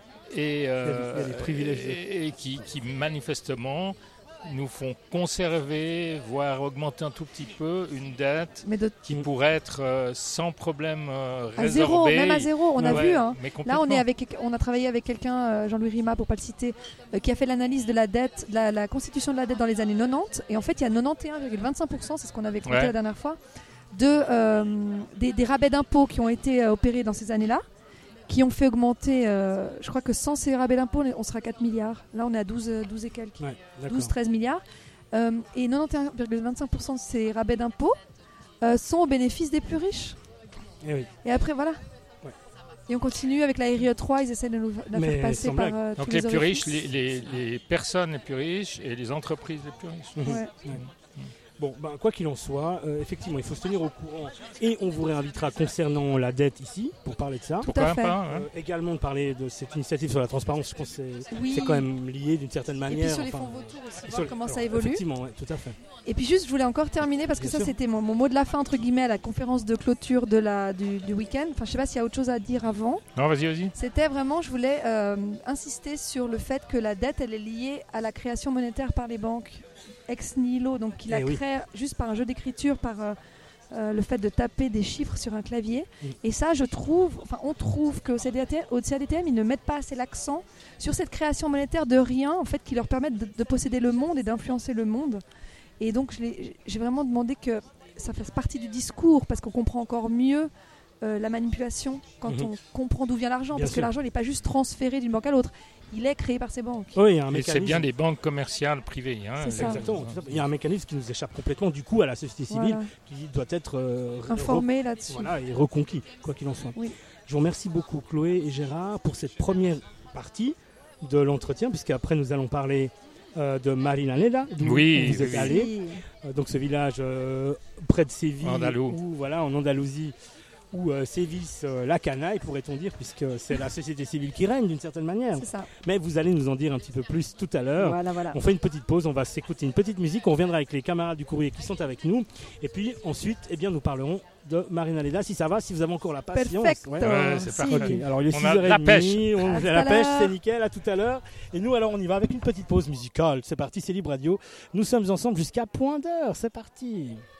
et, euh, et, et qui, qui manifestement nous font conserver, voire augmenter un tout petit peu une dette de... qui pourrait être euh, sans problème euh, à zéro, même à zéro, on a ouais, vu. Hein. Là, on, est avec, on a travaillé avec quelqu'un, euh, Jean-Louis Rima, pour ne pas le citer, euh, qui a fait l'analyse de la dette, de la, la constitution de la dette dans les années quatre-vingt-dix. Et en fait, il y a quatre-vingt-onze virgule vingt-cinq pour cent, c'est ce qu'on avait compté ouais. la dernière fois, de, euh, des, des rabais d'impôts qui ont été euh, opérés dans ces années-là, qui ont fait augmenter, euh, je crois que sans ces rabais d'impôts, on sera à quatre milliards. Là, on est à douze, douze et quelques. Ouais, douze treize milliards. Euh, et quatre-vingt-onze virgule vingt-cinq pour cent de ces rabais d'impôts euh, sont au bénéfice des plus riches. Et, oui. et après, voilà. Ouais. Et on continue avec la R I E trois, ils essaient de nous la faire passer par euh, Donc tous les, les plus riches, les, les, les personnes les plus riches et les entreprises les plus riches. Ouais. Ouais. Bon, ben, quoi qu'il en soit, euh, effectivement, il faut se tenir au courant et on vous réinvitera concernant la dette ici pour parler de ça. Tout à fait. Pas, euh, également de parler de cette initiative sur la transparence, je pense que c'est, oui. c'est quand même lié d'une certaine manière. Et puis sur les enfin, fonds vautours aussi, voir sur, comment alors, ça évolue. Effectivement, ouais, tout à fait. Et puis juste, je voulais encore terminer parce que Bien ça, sûr. c'était mon, mon mot de la fin, entre guillemets, à la conférence de clôture de la, du, du week-end. Enfin, je ne sais pas s'il y a autre chose à dire avant. Non, vas-y, vas-y. C'était vraiment, je voulais euh, insister sur le fait que la dette, elle est liée à la création monétaire par les banques. Ex nihilo, donc qui la eh crée oui. juste par un jeu d'écriture, par euh, euh, le fait de taper des chiffres sur un clavier. Mm. Et ça, je trouve, enfin, on trouve qu'au C A D T M, au C A D T M, ils ne mettent pas assez l'accent sur cette création monétaire de rien, en fait, qui leur permette de, de posséder le monde et d'influencer le monde. Et donc, je l'ai, j'ai vraiment demandé que ça fasse partie du discours, parce qu'on comprend encore mieux euh, la manipulation quand mm-hmm. on comprend d'où vient l'argent, bien parce sûr. que l'argent n'est pas juste transféré d'une banque à l'autre. Il est créé par ces banques. Oui, il y a un et mécanisme. c'est bien des banques commerciales privées. Hein, c'est ça. Exactement. Il y a un mécanisme qui nous échappe complètement du coup à la société civile, voilà. qui doit être euh, informé re- là-dessus. Voilà, et reconquis, quoi qu'il en soit. Oui. Je vous remercie beaucoup Chloé et Gérard pour cette première partie de l'entretien, puisqu'après nous allons parler euh, de Marinaleda, d'où oui, vous êtes oui. allés. Euh, donc ce village euh, près de Séville, Andalou. où, voilà, en Andalousie, où euh, sévissent euh, la canaille, pourrait-on dire, puisque c'est la société civile qui règne d'une certaine manière. C'est ça. Mais vous allez nous en dire un petit peu plus tout à l'heure. Voilà, voilà. On fait une petite pause, on va s'écouter une petite musique, on reviendra avec les camarades du courrier qui sont avec nous. Et puis ensuite, eh bien, nous parlerons de Marinaleda, si ça va, si vous avez encore la patience. Perfecto. Ouais. Ouais, c'est parfait. Okay. Alors il est on six a heures trente, la pêche. On à fait la pêche, c'est nickel, à tout à l'heure. Et nous, alors, on y va avec une petite pause musicale. C'est parti, c'est Libre Radio. Nous sommes ensemble jusqu'à point d'heure. C'est parti.